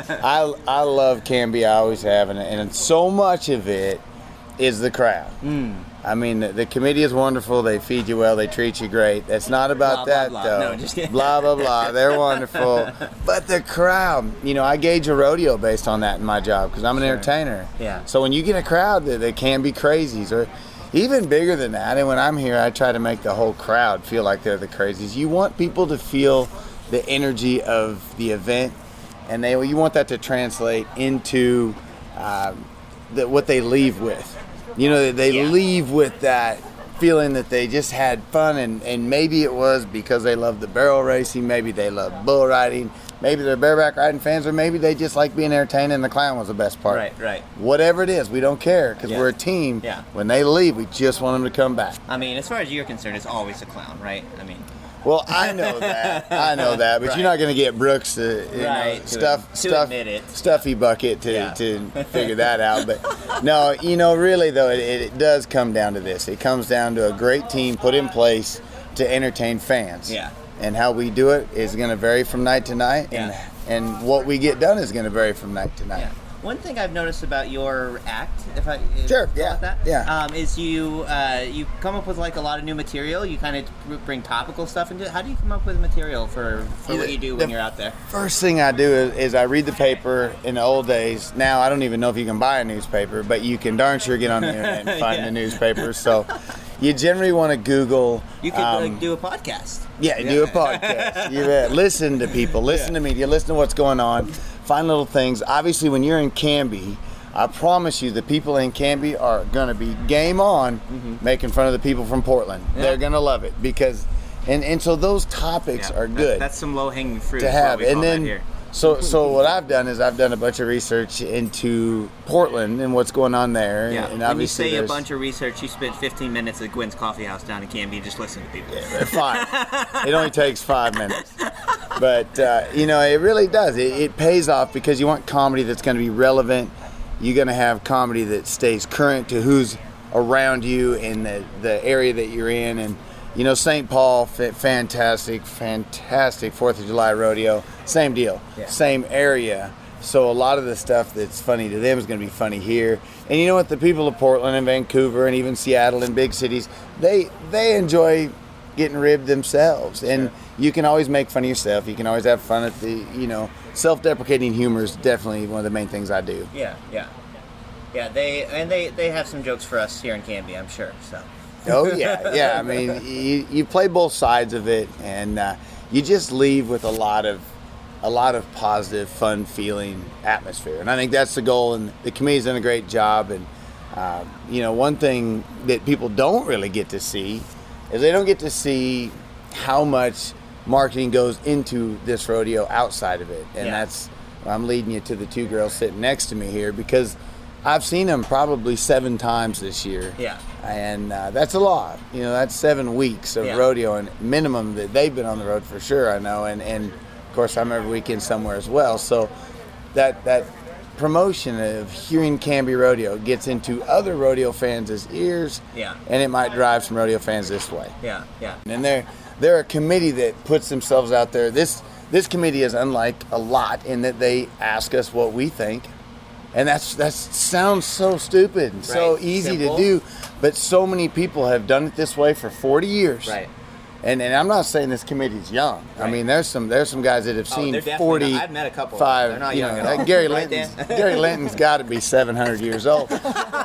I, I love Canby, I always have, and, and so much of it is the crowd. Mm. I mean, the, the committee is wonderful. They feed you well. They treat you great. That's not about Blah, blah, that, blah. though. No, just kidding. Blah, blah, blah. They're wonderful. But the crowd, you know, I gauge a rodeo based on that in my job because I'm an Sure. entertainer. Yeah. So when you get a crowd that, that can be crazies or even bigger than that, and when I'm here, I try to make the whole crowd feel like they're the crazies. You want people to feel the energy of the event, and they you want that to translate into um, the, what they leave with. You know, they Yeah. leave with that feeling that they just had fun, and, and maybe it was because they love the barrel racing, maybe they love bull riding, maybe they're bareback riding fans, or maybe they just like being entertained and the clown was the best part. Right, right. Whatever it is, we don't care because Yeah. we're a team. Yeah. When they leave, we just want them to come back. I mean, as far as you're concerned, it's always a clown, right? I mean. Well, I know that. I know that, but Right. you're not going to get Brooks to, you Right, know, to- stuff, to stuff, admit it. stuffy bucket to, Yeah. to figure that out. But no, you know, really though, it, it does come down to this. It comes down to a great team put in place to entertain fans. Yeah. And how we do it is going to vary from night to night, Yeah. and and what we get done is going to vary from night to night. Yeah. One thing I've noticed about your act, if I if Sure, you call yeah, it that, yeah. um, is you uh, you come up with like a lot of new material. You kind of bring topical stuff into it. How do you come up with material for, for what you do when The you're out there? First thing I do is, is I read the paper. In the old days, now I don't even know if you can buy a newspaper, but you can darn sure get on the internet and find Yeah. the newspaper. So you generally want to Google. You could um, like, do a podcast. Yeah, do a podcast. You bet. Listen to people. Listen to media. Listen to what's going on. Find little things. Obviously, when you're in Canby, I promise you the people in Canby are going to be game on making fun of the people from Portland. Yeah. They're going to love it because, and, and so those topics Yeah, are that- good that's some low hanging fruit. to is what have. we call And that then, here. so so what I've done is I've done a bunch of research into Portland and what's going on there. Yeah. And When you obviously say a there's- bunch of research, you spent fifteen minutes at Gwen's Coffee House down in Canby and just listen to people. Five. It only takes five minutes. But, uh, you know, it really does. It, it pays off because you want comedy that's going to be relevant. You're going to have comedy that stays current to who's around you in the, the area that you're in. And, you know, Saint Paul, fa- fantastic, fantastic fourth of July rodeo. Same deal. Yeah. Same area. So a lot of the stuff that's funny to them is going to be funny here. And you know what? The people of Portland and Vancouver and even Seattle and big cities, they they enjoy getting ribbed themselves. And you can always make fun of yourself. You can always have fun at the, you know, self-deprecating humor is definitely one of the main things I do. Yeah, yeah, yeah. They and they they have some jokes for us here in Canby, I'm sure. So. Oh yeah, yeah. I mean, you, you play both sides of it, and uh, you just leave with a lot of a lot of positive, fun feeling atmosphere. And I think that's the goal. And the committee's done a great job. And uh, you know, one thing that people don't really get to see is they don't get to see how much marketing goes into this rodeo outside of it. And Yeah. that's I'm leading you to the two girls sitting next to me here because I've seen them probably seven times this year. Yeah. And uh, that's a lot. You know, that's seven weeks of Yeah. rodeo and minimum that they've been on the road for sure, I know. And, and of course, I'm every weekend somewhere as well. So that that promotion of hearing Canby Rodeo gets into other rodeo fans' ears. Yeah. And it might drive some rodeo fans this way. Yeah, yeah. And they're, they're a committee that puts themselves out there. This, this committee is unlike a lot in that they ask us what we think. And that's that sounds so stupid and so Right. easy Simple. to do, but so many people have done it this way for forty years. Right. And and I'm not saying this committee's young. I Right. mean, there's some there's some guys that have Oh, seen they're definitely forty. not- I've met a couple. Five. They're not you young know, at like all. Gary Right, Linton's Dan? Gary Linton's got to be seven hundred years old.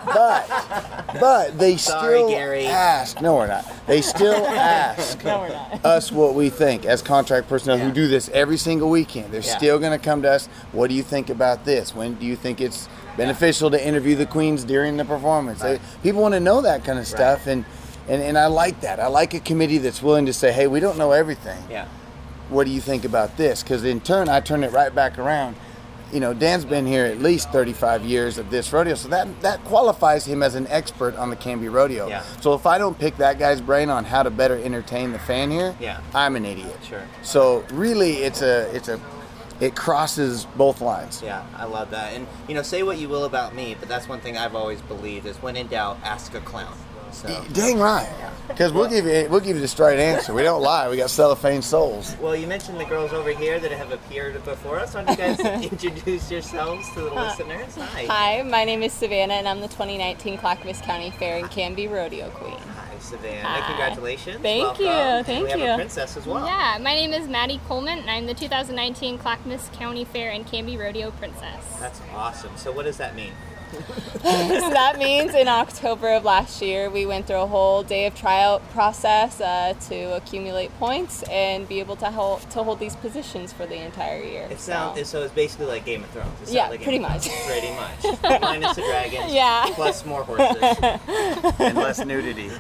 but but they Sorry, still Gary. ask. No, we're not. They still ask No, we're not. us what we think as contract personnel who do this every single weekend. They're Yeah. still going to come to us. What do you think about this? When do you think it's beneficial to interview the queens during the performance? Right. They- people want to know that kind of stuff, and, and and I like that. I like a committee that's willing to say, hey, we don't know everything. Yeah. What do you think about this? Because in turn, I turn it right back around. You know, Dan's been here at least thirty-five years of this rodeo, so that that qualifies him as an expert on the Canby Rodeo. Yeah. So if I don't pick that guy's brain on how to better entertain the fan here, Yeah. I'm an idiot. Sure. So really, it's a it's a it crosses both lines. Yeah, I love that. And, you know, say what you will about me, but that's one thing I've always believed is when in doubt, ask a clown. So. Dang right. Because we'll give you we'll give you the straight answer. We don't lie. We got cellophane souls. Well, you mentioned the girls over here that have appeared before us. Why don't you guys introduce yourselves to the listeners? Hi. Hi, my name is Savannah, and I'm the twenty nineteen Clackamas County Fair and Canby Rodeo Queen. Hi, Savannah. Hi. Congratulations. Thank Welcome. you. And Thank we have you. a princess as well. Yeah, my name is Maddie Coleman, and I'm the two thousand nineteen Clackamas County Fair and Canby Rodeo Princess. That's awesome. So what does that mean? So that means in October of last year, we went through a whole day of tryout process uh, to accumulate points and be able to hold to hold these positions for the entire year. It so. sounds so it's basically like Game of Thrones. It Yeah, sounds like pretty Game of much. Thrones. Pretty much. Minus the dragons. Yeah. Plus more horses. And less nudity.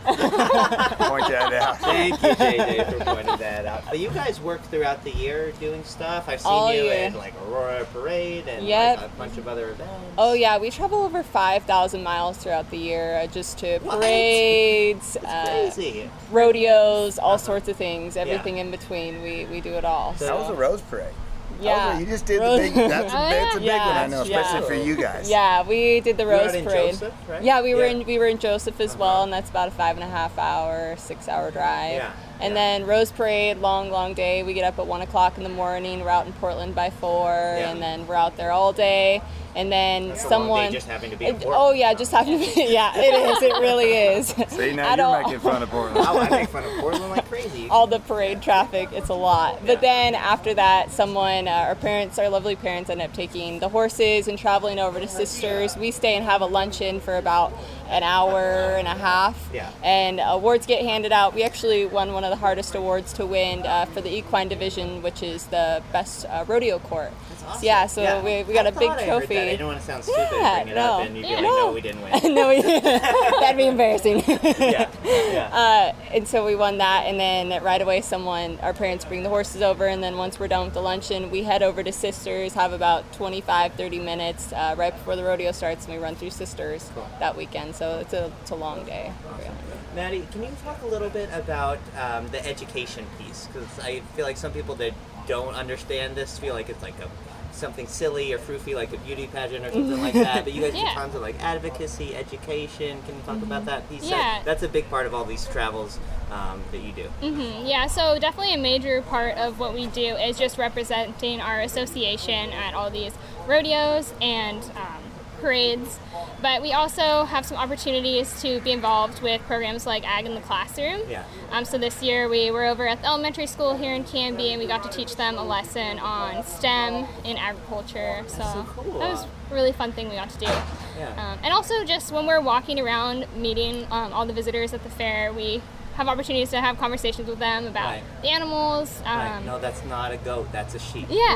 Point that out. Thank you, J J, for pointing that out. But you guys work throughout the year doing stuff. I've seen All you year. at like Aurora Parade and Yep. like, a bunch of other events. Oh yeah, we travel over five thousand miles throughout the year uh, just to parades, uh, Crazy. rodeos, all sorts of things, everything in between. We, we do it all. That was a rose parade. Yeah. That was a- you just did the Rose- big. That's a, Oh, that's a big yeah. one, I know, especially Yeah. for you guys. Yeah, we did the You were out Rose in Parade. Joseph, right? Yeah, we were Yeah. in we were in Joseph as well, and that's about a five and a half hour, six hour drive. Yeah. And then Rose Parade, long, long day. We get up at one o'clock in the morning. We're out in Portland by four, Yeah. and then we're out there all day. And then That's a long day someone. just having to be in It- Portland. oh yeah, just having to be. Yeah, it is. It really is. See, now At you're all- making fun of Portland. Oh, I make fun of Portland like crazy. all the parade traffic, it's a lot. But then after that, someone, uh, our parents, our lovely parents, end up taking the horses and traveling over to Sisters. We stay and have a luncheon for about an hour and a half. Yeah. And awards get handed out. We actually won one of the hardest awards to win uh, for the equine division, which is the best uh, rodeo court. Awesome. Yeah, so Yeah. We, we got I a big thought I heard trophy. that. I didn't want to sound stupid Yeah, and bring it no. up and you'd be like, No. no, we didn't win. no, we, that'd be embarrassing. yeah, yeah. Uh, and so we won that, and then right away, someone, our parents bring the horses over, and then once we're done with the luncheon, we head over to Sisters, have about twenty-five, thirty minutes uh, right before the rodeo starts, and we run through Sisters that weekend. So it's a, it's a long day. Maddie, can you talk a little bit about um, the education piece? Because I feel like some people that don't understand this feel like it's like a something silly or froofy, like a beauty pageant or something like that. But you guys Yeah. do tons of like advocacy, education. Can you talk about that piece? Yeah. That- that's a big part of all these travels um, that you do. hmm Yeah, so definitely a major part of what we do is just representing our association at all these rodeos and um, parades. But we also have some opportunities to be involved with programs like Ag in the Classroom. Yeah. Um, so this year we were over at the elementary school here in Canby, and we got to teach them a lesson on STEM in agriculture. So, so cool. that was a really fun thing we got to do. Yeah. Um, and also just when we're walking around meeting um, all the visitors at the fair, we have opportunities to have conversations with them about Right. the animals. Um, right. No, that's not a goat. That's a sheep. Yeah.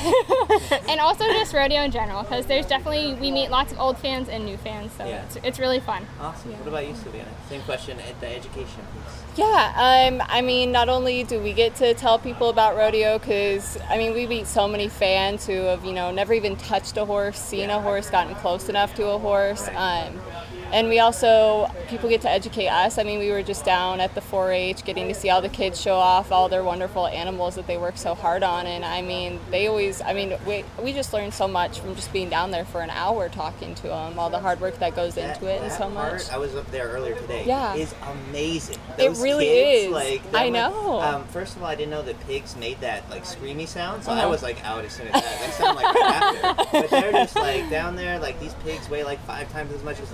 Yeah. And also just rodeo in general, because there's definitely, we meet lots of old fans and new fans, so Yeah. it's, it's really fun. Awesome. What about you, Savannah? Same question at the education piece. Yeah, um, I mean, not only do we get to tell people about rodeo, because, I mean, we meet so many fans who have, you know, never even touched a horse, seen a horse, gotten close enough to a horse. Um, and we also, people get to educate us. I mean, we were just down at the four H getting to see all the kids show off all their wonderful animals that they work so hard on. And I mean, they always, I mean, we, we just learned so much from just being down there for an hour talking to them, all the hard work that goes That- into it and that so part, much. I was up there earlier today. Yeah. Is amazing. It Those really kids, is. Like, I I'm like- know. um, first of all, I didn't know that pigs made that like screamy sound, so I Uh-huh. was like out as soon as that. They sound like right after. But they're just like down there, like these pigs weigh like five times as much as they do, and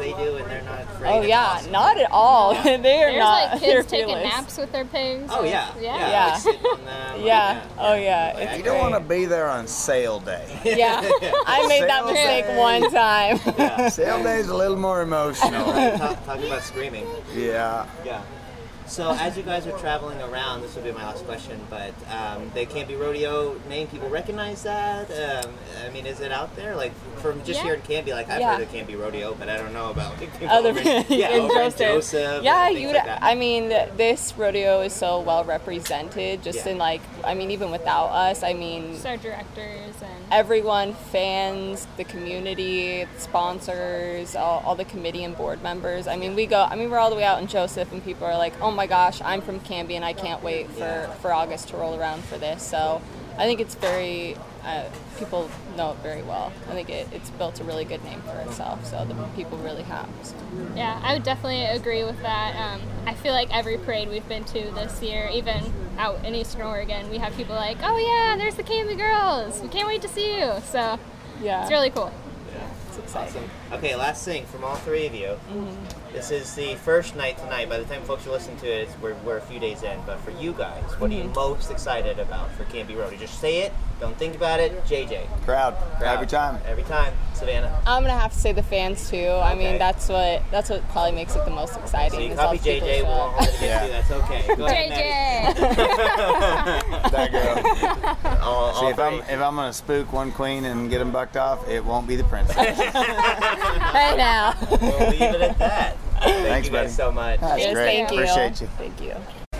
and they're not afraid? Oh It's yeah, awesome. not at all. they are There's not. like they're kids taking fearless. naps with their pigs. Oh, yeah. Yeah. Yeah. Yeah. Like sitting on them, like, Yeah. yeah. Oh yeah. It's You don't want to be there on sale day. Yeah. I made that Sale mistake day. one time. Yeah, sale day is a little more emotional. Talk, talking about screaming. Yeah. Yeah. So as you guys are traveling around, this will be my last question, but um, the Canby Rodeo name, people recognize that? Um, I mean, is it out there? Like, from just Yeah. here in Canby, like, I've Yeah. heard of Canby Rodeo, but I don't know about like, people Other over in, yeah, in over in Joseph. Joseph. Yeah, and things you would. like that. I mean, this rodeo is so well represented. Just Yeah. in like, I mean, even without us, I mean, Just our directors and everyone, fans, the community, sponsors, all, all the committee and board members. I mean, we go. I mean, we're all the way out in Joseph, and people are like, "Oh my gosh, I'm from Canby, and I can't wait for for August to roll around for this." So, I think it's very. Uh, people know it very well. I think it, it's built a really good name for itself. So the people really have. So. yeah, I would definitely agree with that. Um, I feel like every parade we've been to this year, even out in Eastern Oregon, we have people like, "Oh yeah, there's the Canby girls. We can't wait to see you." So yeah, it's really cool. It's exciting. Awesome. Okay, last thing from all three of you. This is the first night tonight. By the time folks are listening to it, it's, we're, we're a few days in. But for you guys, what are you Mhm. most excited about for Canby Rodeo? Just say it. Don't think about it. J J. Crowd. Crowd. Every time. Every time. Savannah. I'm gonna have to say the fans too. I mean, Okay. that's what that's what probably makes it the most exciting. So you is copy all the J people J. show We'll up. hold it against you. That's okay. Go ahead, That girl. All, See, all if I'm three. if I'm gonna spook one queen and get them bucked off, it won't be the princess. Hey now. We'll leave it at that. Thank Thanks, you guys buddy. so much. That's Yes, great. thank you. Appreciate you. Thank you.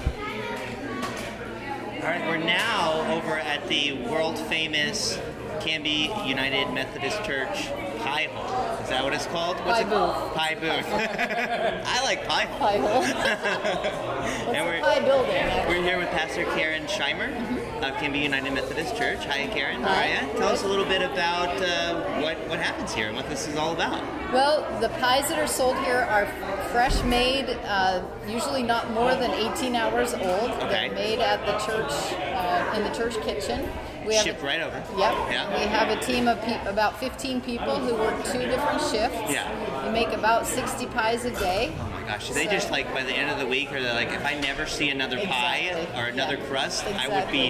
All right, we're now over at the world famous Canby United Methodist Church Pie Hole. Is that what it's called? What's Pie it called? Pie booth. I like pie hole. Pie hole. And we're, Pie building. actually. we're here with Pastor Karen Scheimer of Canby United Methodist Church. Hi, Karen. Hi. How are you? Tell us a little bit about uh, what what happens here and what this is all about. Well, the pies that are sold here are fresh made, uh, usually not more than eighteen hours old. Okay. They're made at the church, uh, in the church kitchen. We have Shipped a, right over. Yep. Yeah. We have a team of pe- about fifteen people who work two different shifts. Yeah. We make about sixty pies a day. Oh my gosh, they just like by the end of the week, or they're like, if I never see another pie Exactly. or another Yeah. crust, I would be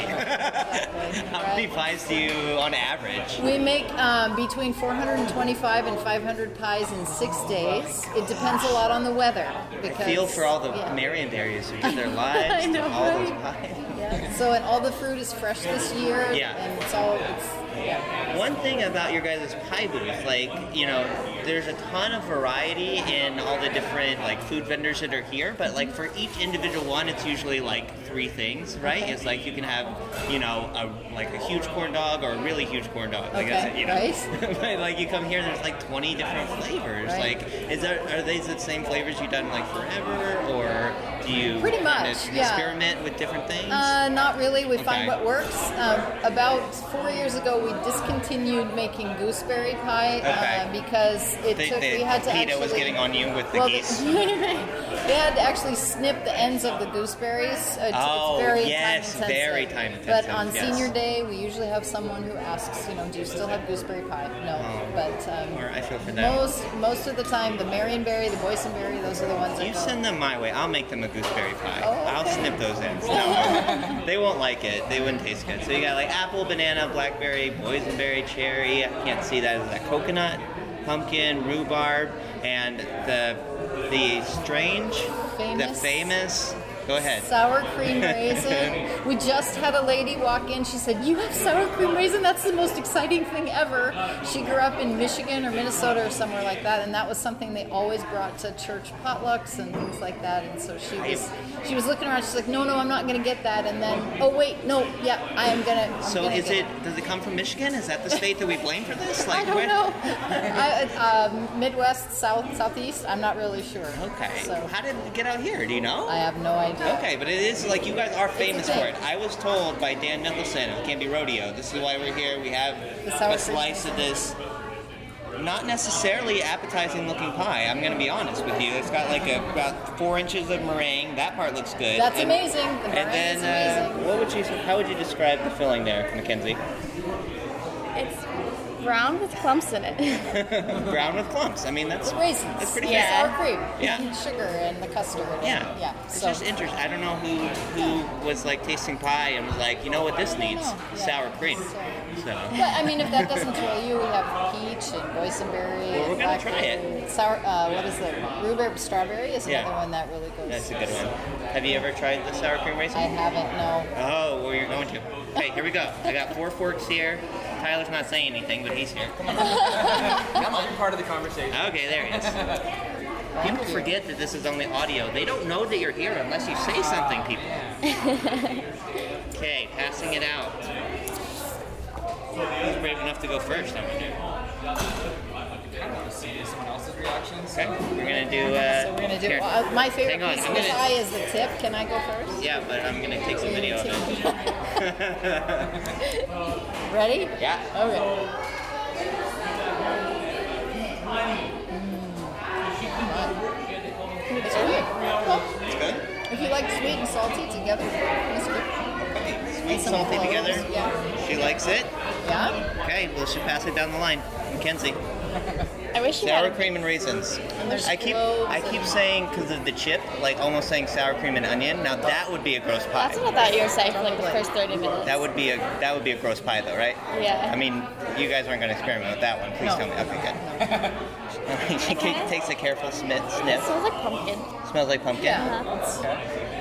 happy. How many pies do you on average? We make um, between four hundred twenty-five and five hundred pies in six days. It depends a lot on the weather. Because, I feel for all the yeah. Marion berries who give their lives I know, to all those right? pies. Yeah. So, and all the fruit is fresh this year. Yeah. And it's all, it's, yeah. One thing about your guys' pie booth, like, you know, there's a ton of variety in all the different, like, food vendors that are here, but, like, for each individual one, it's usually, like, three things, right? Okay. It's like you can have, you know, a, like, a huge corn dog or a really huge corn dog. Like, Okay, that's, you know. right. But, like, you come here and there's, like, twenty different flavors. Right. Like, is there, are these the same flavors you've done, like, forever, or do you Pretty much, kind of yeah. experiment with different things? Uh, not really. We Okay. find what works. Um, about four years ago, we discontinued making gooseberry pie Okay. uh, because it They- took. they- we had to PETA actually. was getting on you with the well, geese. They, they had to actually snip the ends of the gooseberries. Uh, It's, Oh, it's very yes, time intensive. very time But intensive, on yes. senior day, we usually have someone who asks, you know, do you still have gooseberry pie? No, Oh. but um, Or I feel for them. most most of the time, the Marionberry, the boysenberry, those are the ones that You go. send them my way. I'll make them a gooseberry pie. Oh, I'll okay. snip those ends. No, they won't like it. They wouldn't taste good. So you got like apple, banana, blackberry, boysenberry, cherry. I can't see that. Is that coconut, pumpkin, rhubarb, and the the strange, the Famous. famous. Go ahead. Sour cream raisin. We just had a lady walk in. She said, "You have sour cream raisin? That's the most exciting thing ever." She grew up in Michigan or Minnesota or somewhere like that, and that was something they always brought to church potlucks and things like that. And so she was she was looking around. She's like, "No, no, I'm not going to get that." And then, "Oh wait, no, yeah, I am gonna." I'm So gonna is get it? Does it come from Michigan? Is that the state that we blame for this? Like I don't where? know. I, uh, Midwest, South, Southeast. I'm not really sure. Okay. So How did it get out here? Do you know? I have no idea. Okay, but it is like you guys are famous a for thing. it. I was told by Dan Nicholson of Canby Rodeo, this is why we're here. We have The sour a cream. slice of this not necessarily appetizing looking pie. I'm going to be honest with you. It's got like a, about four inches of meringue. That part looks good. That's And- amazing. The And meringue then, is uh, amazing. what would you? How would you describe the filling there, Mackenzie? It's brown with clumps in it. Brown with clumps. I mean, that's The raisins. That's pretty yeah. good. Sour cream. Yeah. And sugar and the custard. and- Yeah. Yeah. It's So just interesting. I don't know who who was like tasting pie and was like, you know what this needs? Sour cream. So. But I mean, if that doesn't thrill you, we have peach and boysenberry. Well, we're and gonna try blackberry. Sour. Uh, what is it? Rhubarb strawberry is Yeah. another one that really goes. That's a good one. Have you ever tried the sour cream raisin? I haven't. No. Oh, well, you're going to. Okay, here we go. I got four forks here. Tyler's not saying anything, but he's here. Come on. Come on. I'm part of the conversation. Okay, there he is. People forget that this is only audio. They don't know that you're here unless you say something, people. Okay, passing it out. Who's brave enough to go first? I'm gonna do. I want to see someone else's reactions. Okay, we're gonna do. Uh, So we're gonna do. here. Uh, my favorite Hang on, piece I'm of the gonna- pie is the tip. Can I go first? Yeah, but I'm gonna take some video of it. Ready? Yeah. Okay. It's good. It's good. If you like sweet and salty together, it's good. Sweet and salty together. Yeah. She likes it. Yeah. Okay, well, she'll pass it down the line. Mackenzie. I wish you Sour had. cream and raisins. there's I keep cloves I keep saying because of the chip, like almost saying sour cream and onion. Now that would be a gross pie. That's what I thought you were saying for like the first thirty minutes. That would be a that would be a gross pie though, right? Yeah. I mean, you guys aren't going to experiment with that one. Please No. tell me. Okay, good. She Okay. takes a careful sniff. It sniff. smells like pumpkin. Smells like pumpkin. Yeah.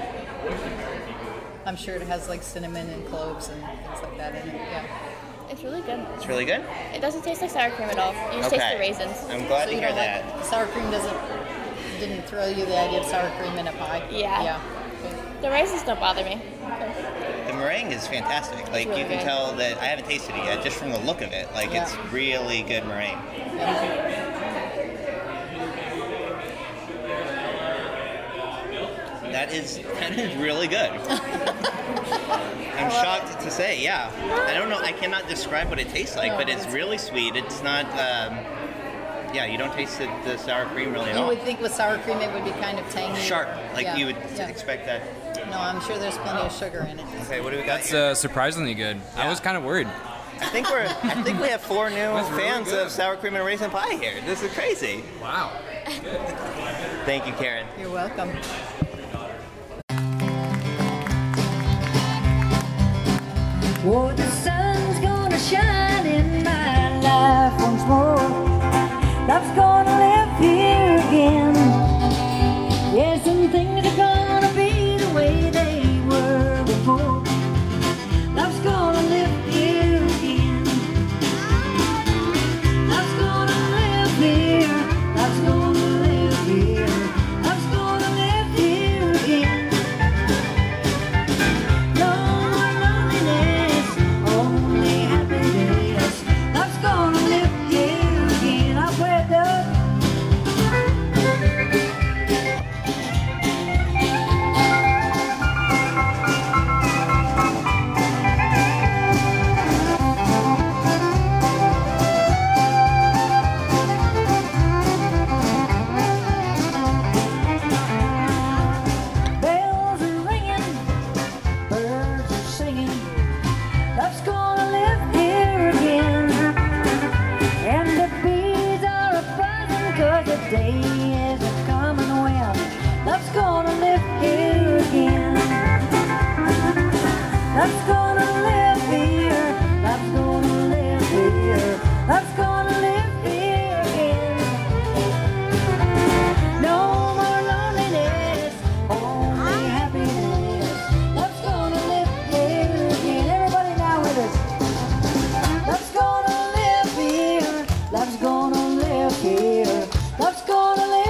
I'm sure it has like cinnamon and cloves and things like that in it. Yeah. It's really good. It's really good. It doesn't taste like sour cream at all. You just taste Okay. the raisins. I'm glad So to you hear don't like that. sour cream doesn't didn't thrill you the idea of sour cream in a pie? Yeah. Yeah. The raisins don't bother me. The meringue is fantastic. Like really you can good. tell that I haven't tasted it yet, just from the look of it. Like Yeah. it's really good meringue. That is that is really good. I'm shocked to say, yeah. I don't know. I cannot describe what it tastes like, No, but but it's it's- really sweet. It's not. Um, yeah, you don't taste the, the sour cream really at You all. would think with sour cream it would be kind of tangy. Sharp, like Yeah. you would Yeah. expect that. No, I'm sure there's plenty of sugar in it. Okay, what do we got That's here? uh, surprisingly good. I was kind of worried. I think we're. I think we have four new That's really fans good. of sour cream and raisin pie here. This is crazy. Wow. Thank you, Karen. You're welcome. Oh, the sun's gonna shine in my life once more. Love's gonna live here again. Yeah, some things are gonna be the way they were before. Love's gonna live here again. Love's gonna live here. Love's gonna live here. Love's gonna live here again. No more loneliness, only happiness. Love's gonna live here again. I'll play it, Doug. Bells are ringing, birds are singing. Love's gonna live here again. And the bees are a-buzzing 'cause the day is a-coming when love's gonna live here again. Love's gonna live here. Love's gonna live here. Love's gonna live here again. No more loneliness, only happiness. Love's gonna live here again. Everybody now with us. Love's gonna live here. Love's gonna live here. Love's gonna live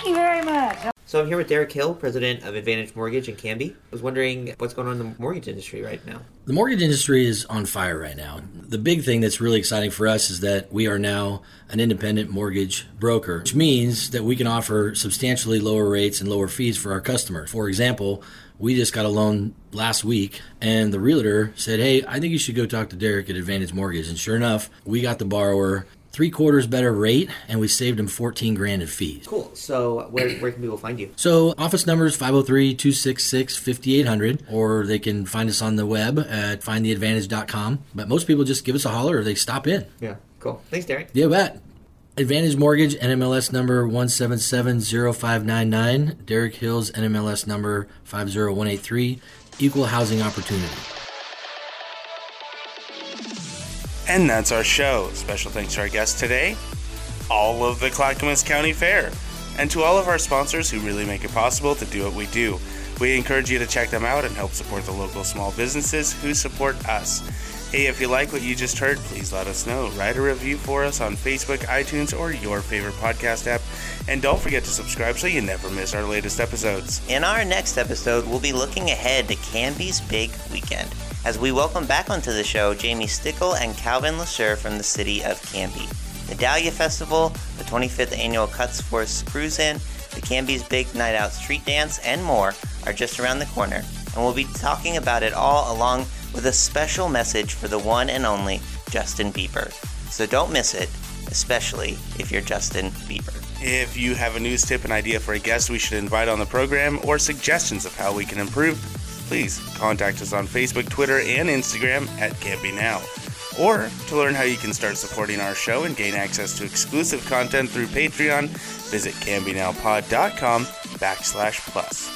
you very much. So I'm here with Derek Hill, president of Advantage Mortgage in Canby. I was wondering what's going on in the mortgage industry right now. The mortgage industry is on fire right now. The big thing that's really exciting for us is that we are now an independent mortgage broker, which means that we can offer substantially lower rates and lower fees for our customers. For example, we just got a loan last week, and the realtor said, hey, I think you should go talk to Derek at Advantage Mortgage. And sure enough, we got the borrower three quarters better rate, and we saved him fourteen grand in fees. Cool. So where, where can people find you? So office number is five oh three, two six six, five eight zero zero, or they can find us on the web at find the advantage dot com. But most people just give us a holler or they stop in. Yeah, cool. Thanks, Derek. You bet. Advantage Mortgage, N M L S number one seven seven zero five nine nine. Derek Hill's N M L S number five zero one eight three. Equal housing opportunity. And that's our show. Special thanks to our guest today, all of the Clackamas County Fair, and to all of our sponsors who really make it possible to do what we do. We encourage you to check them out and help support the local small businesses who support us. Hey, if you like what you just heard, please let us know. Write a review for us on Facebook, iTunes, or your favorite podcast app. And don't forget to subscribe so you never miss our latest episodes. In our next episode, we'll be looking ahead to Canby's big weekend, as we welcome back onto the show Jamie Stickle and Calvin Lesure from the city of Canby. The Dahlia Festival, the twenty-fifth annual Cuts Force Cruise-In, the Canby's Big Night Out Street Dance, and more are just around the corner. And we'll be talking about it all along with a special message for the one and only Justin Bieber. So don't miss it, especially if you're Justin Bieber. If you have a news tip, an idea for a guest we should invite on the program, or suggestions of how we can improve, please contact us on Facebook, Twitter, and Instagram at Canby Now. Or to learn how you can start supporting our show and gain access to exclusive content through Patreon, visit cambynowpod.com backslash plus.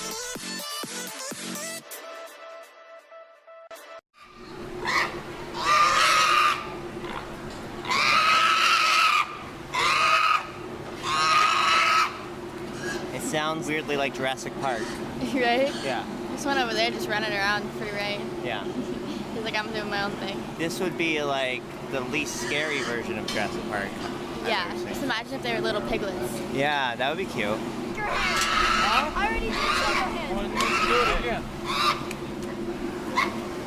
It sounds weirdly like Jurassic Park. Right? Yeah. There's one over there just running around free reign. Yeah. He's like, I'm doing my own thing. This would be like the least scary version of Jurassic Park. Yeah, just imagine if they were little piglets. Yeah, that would be cute. I already did show your hand. Let's do it again.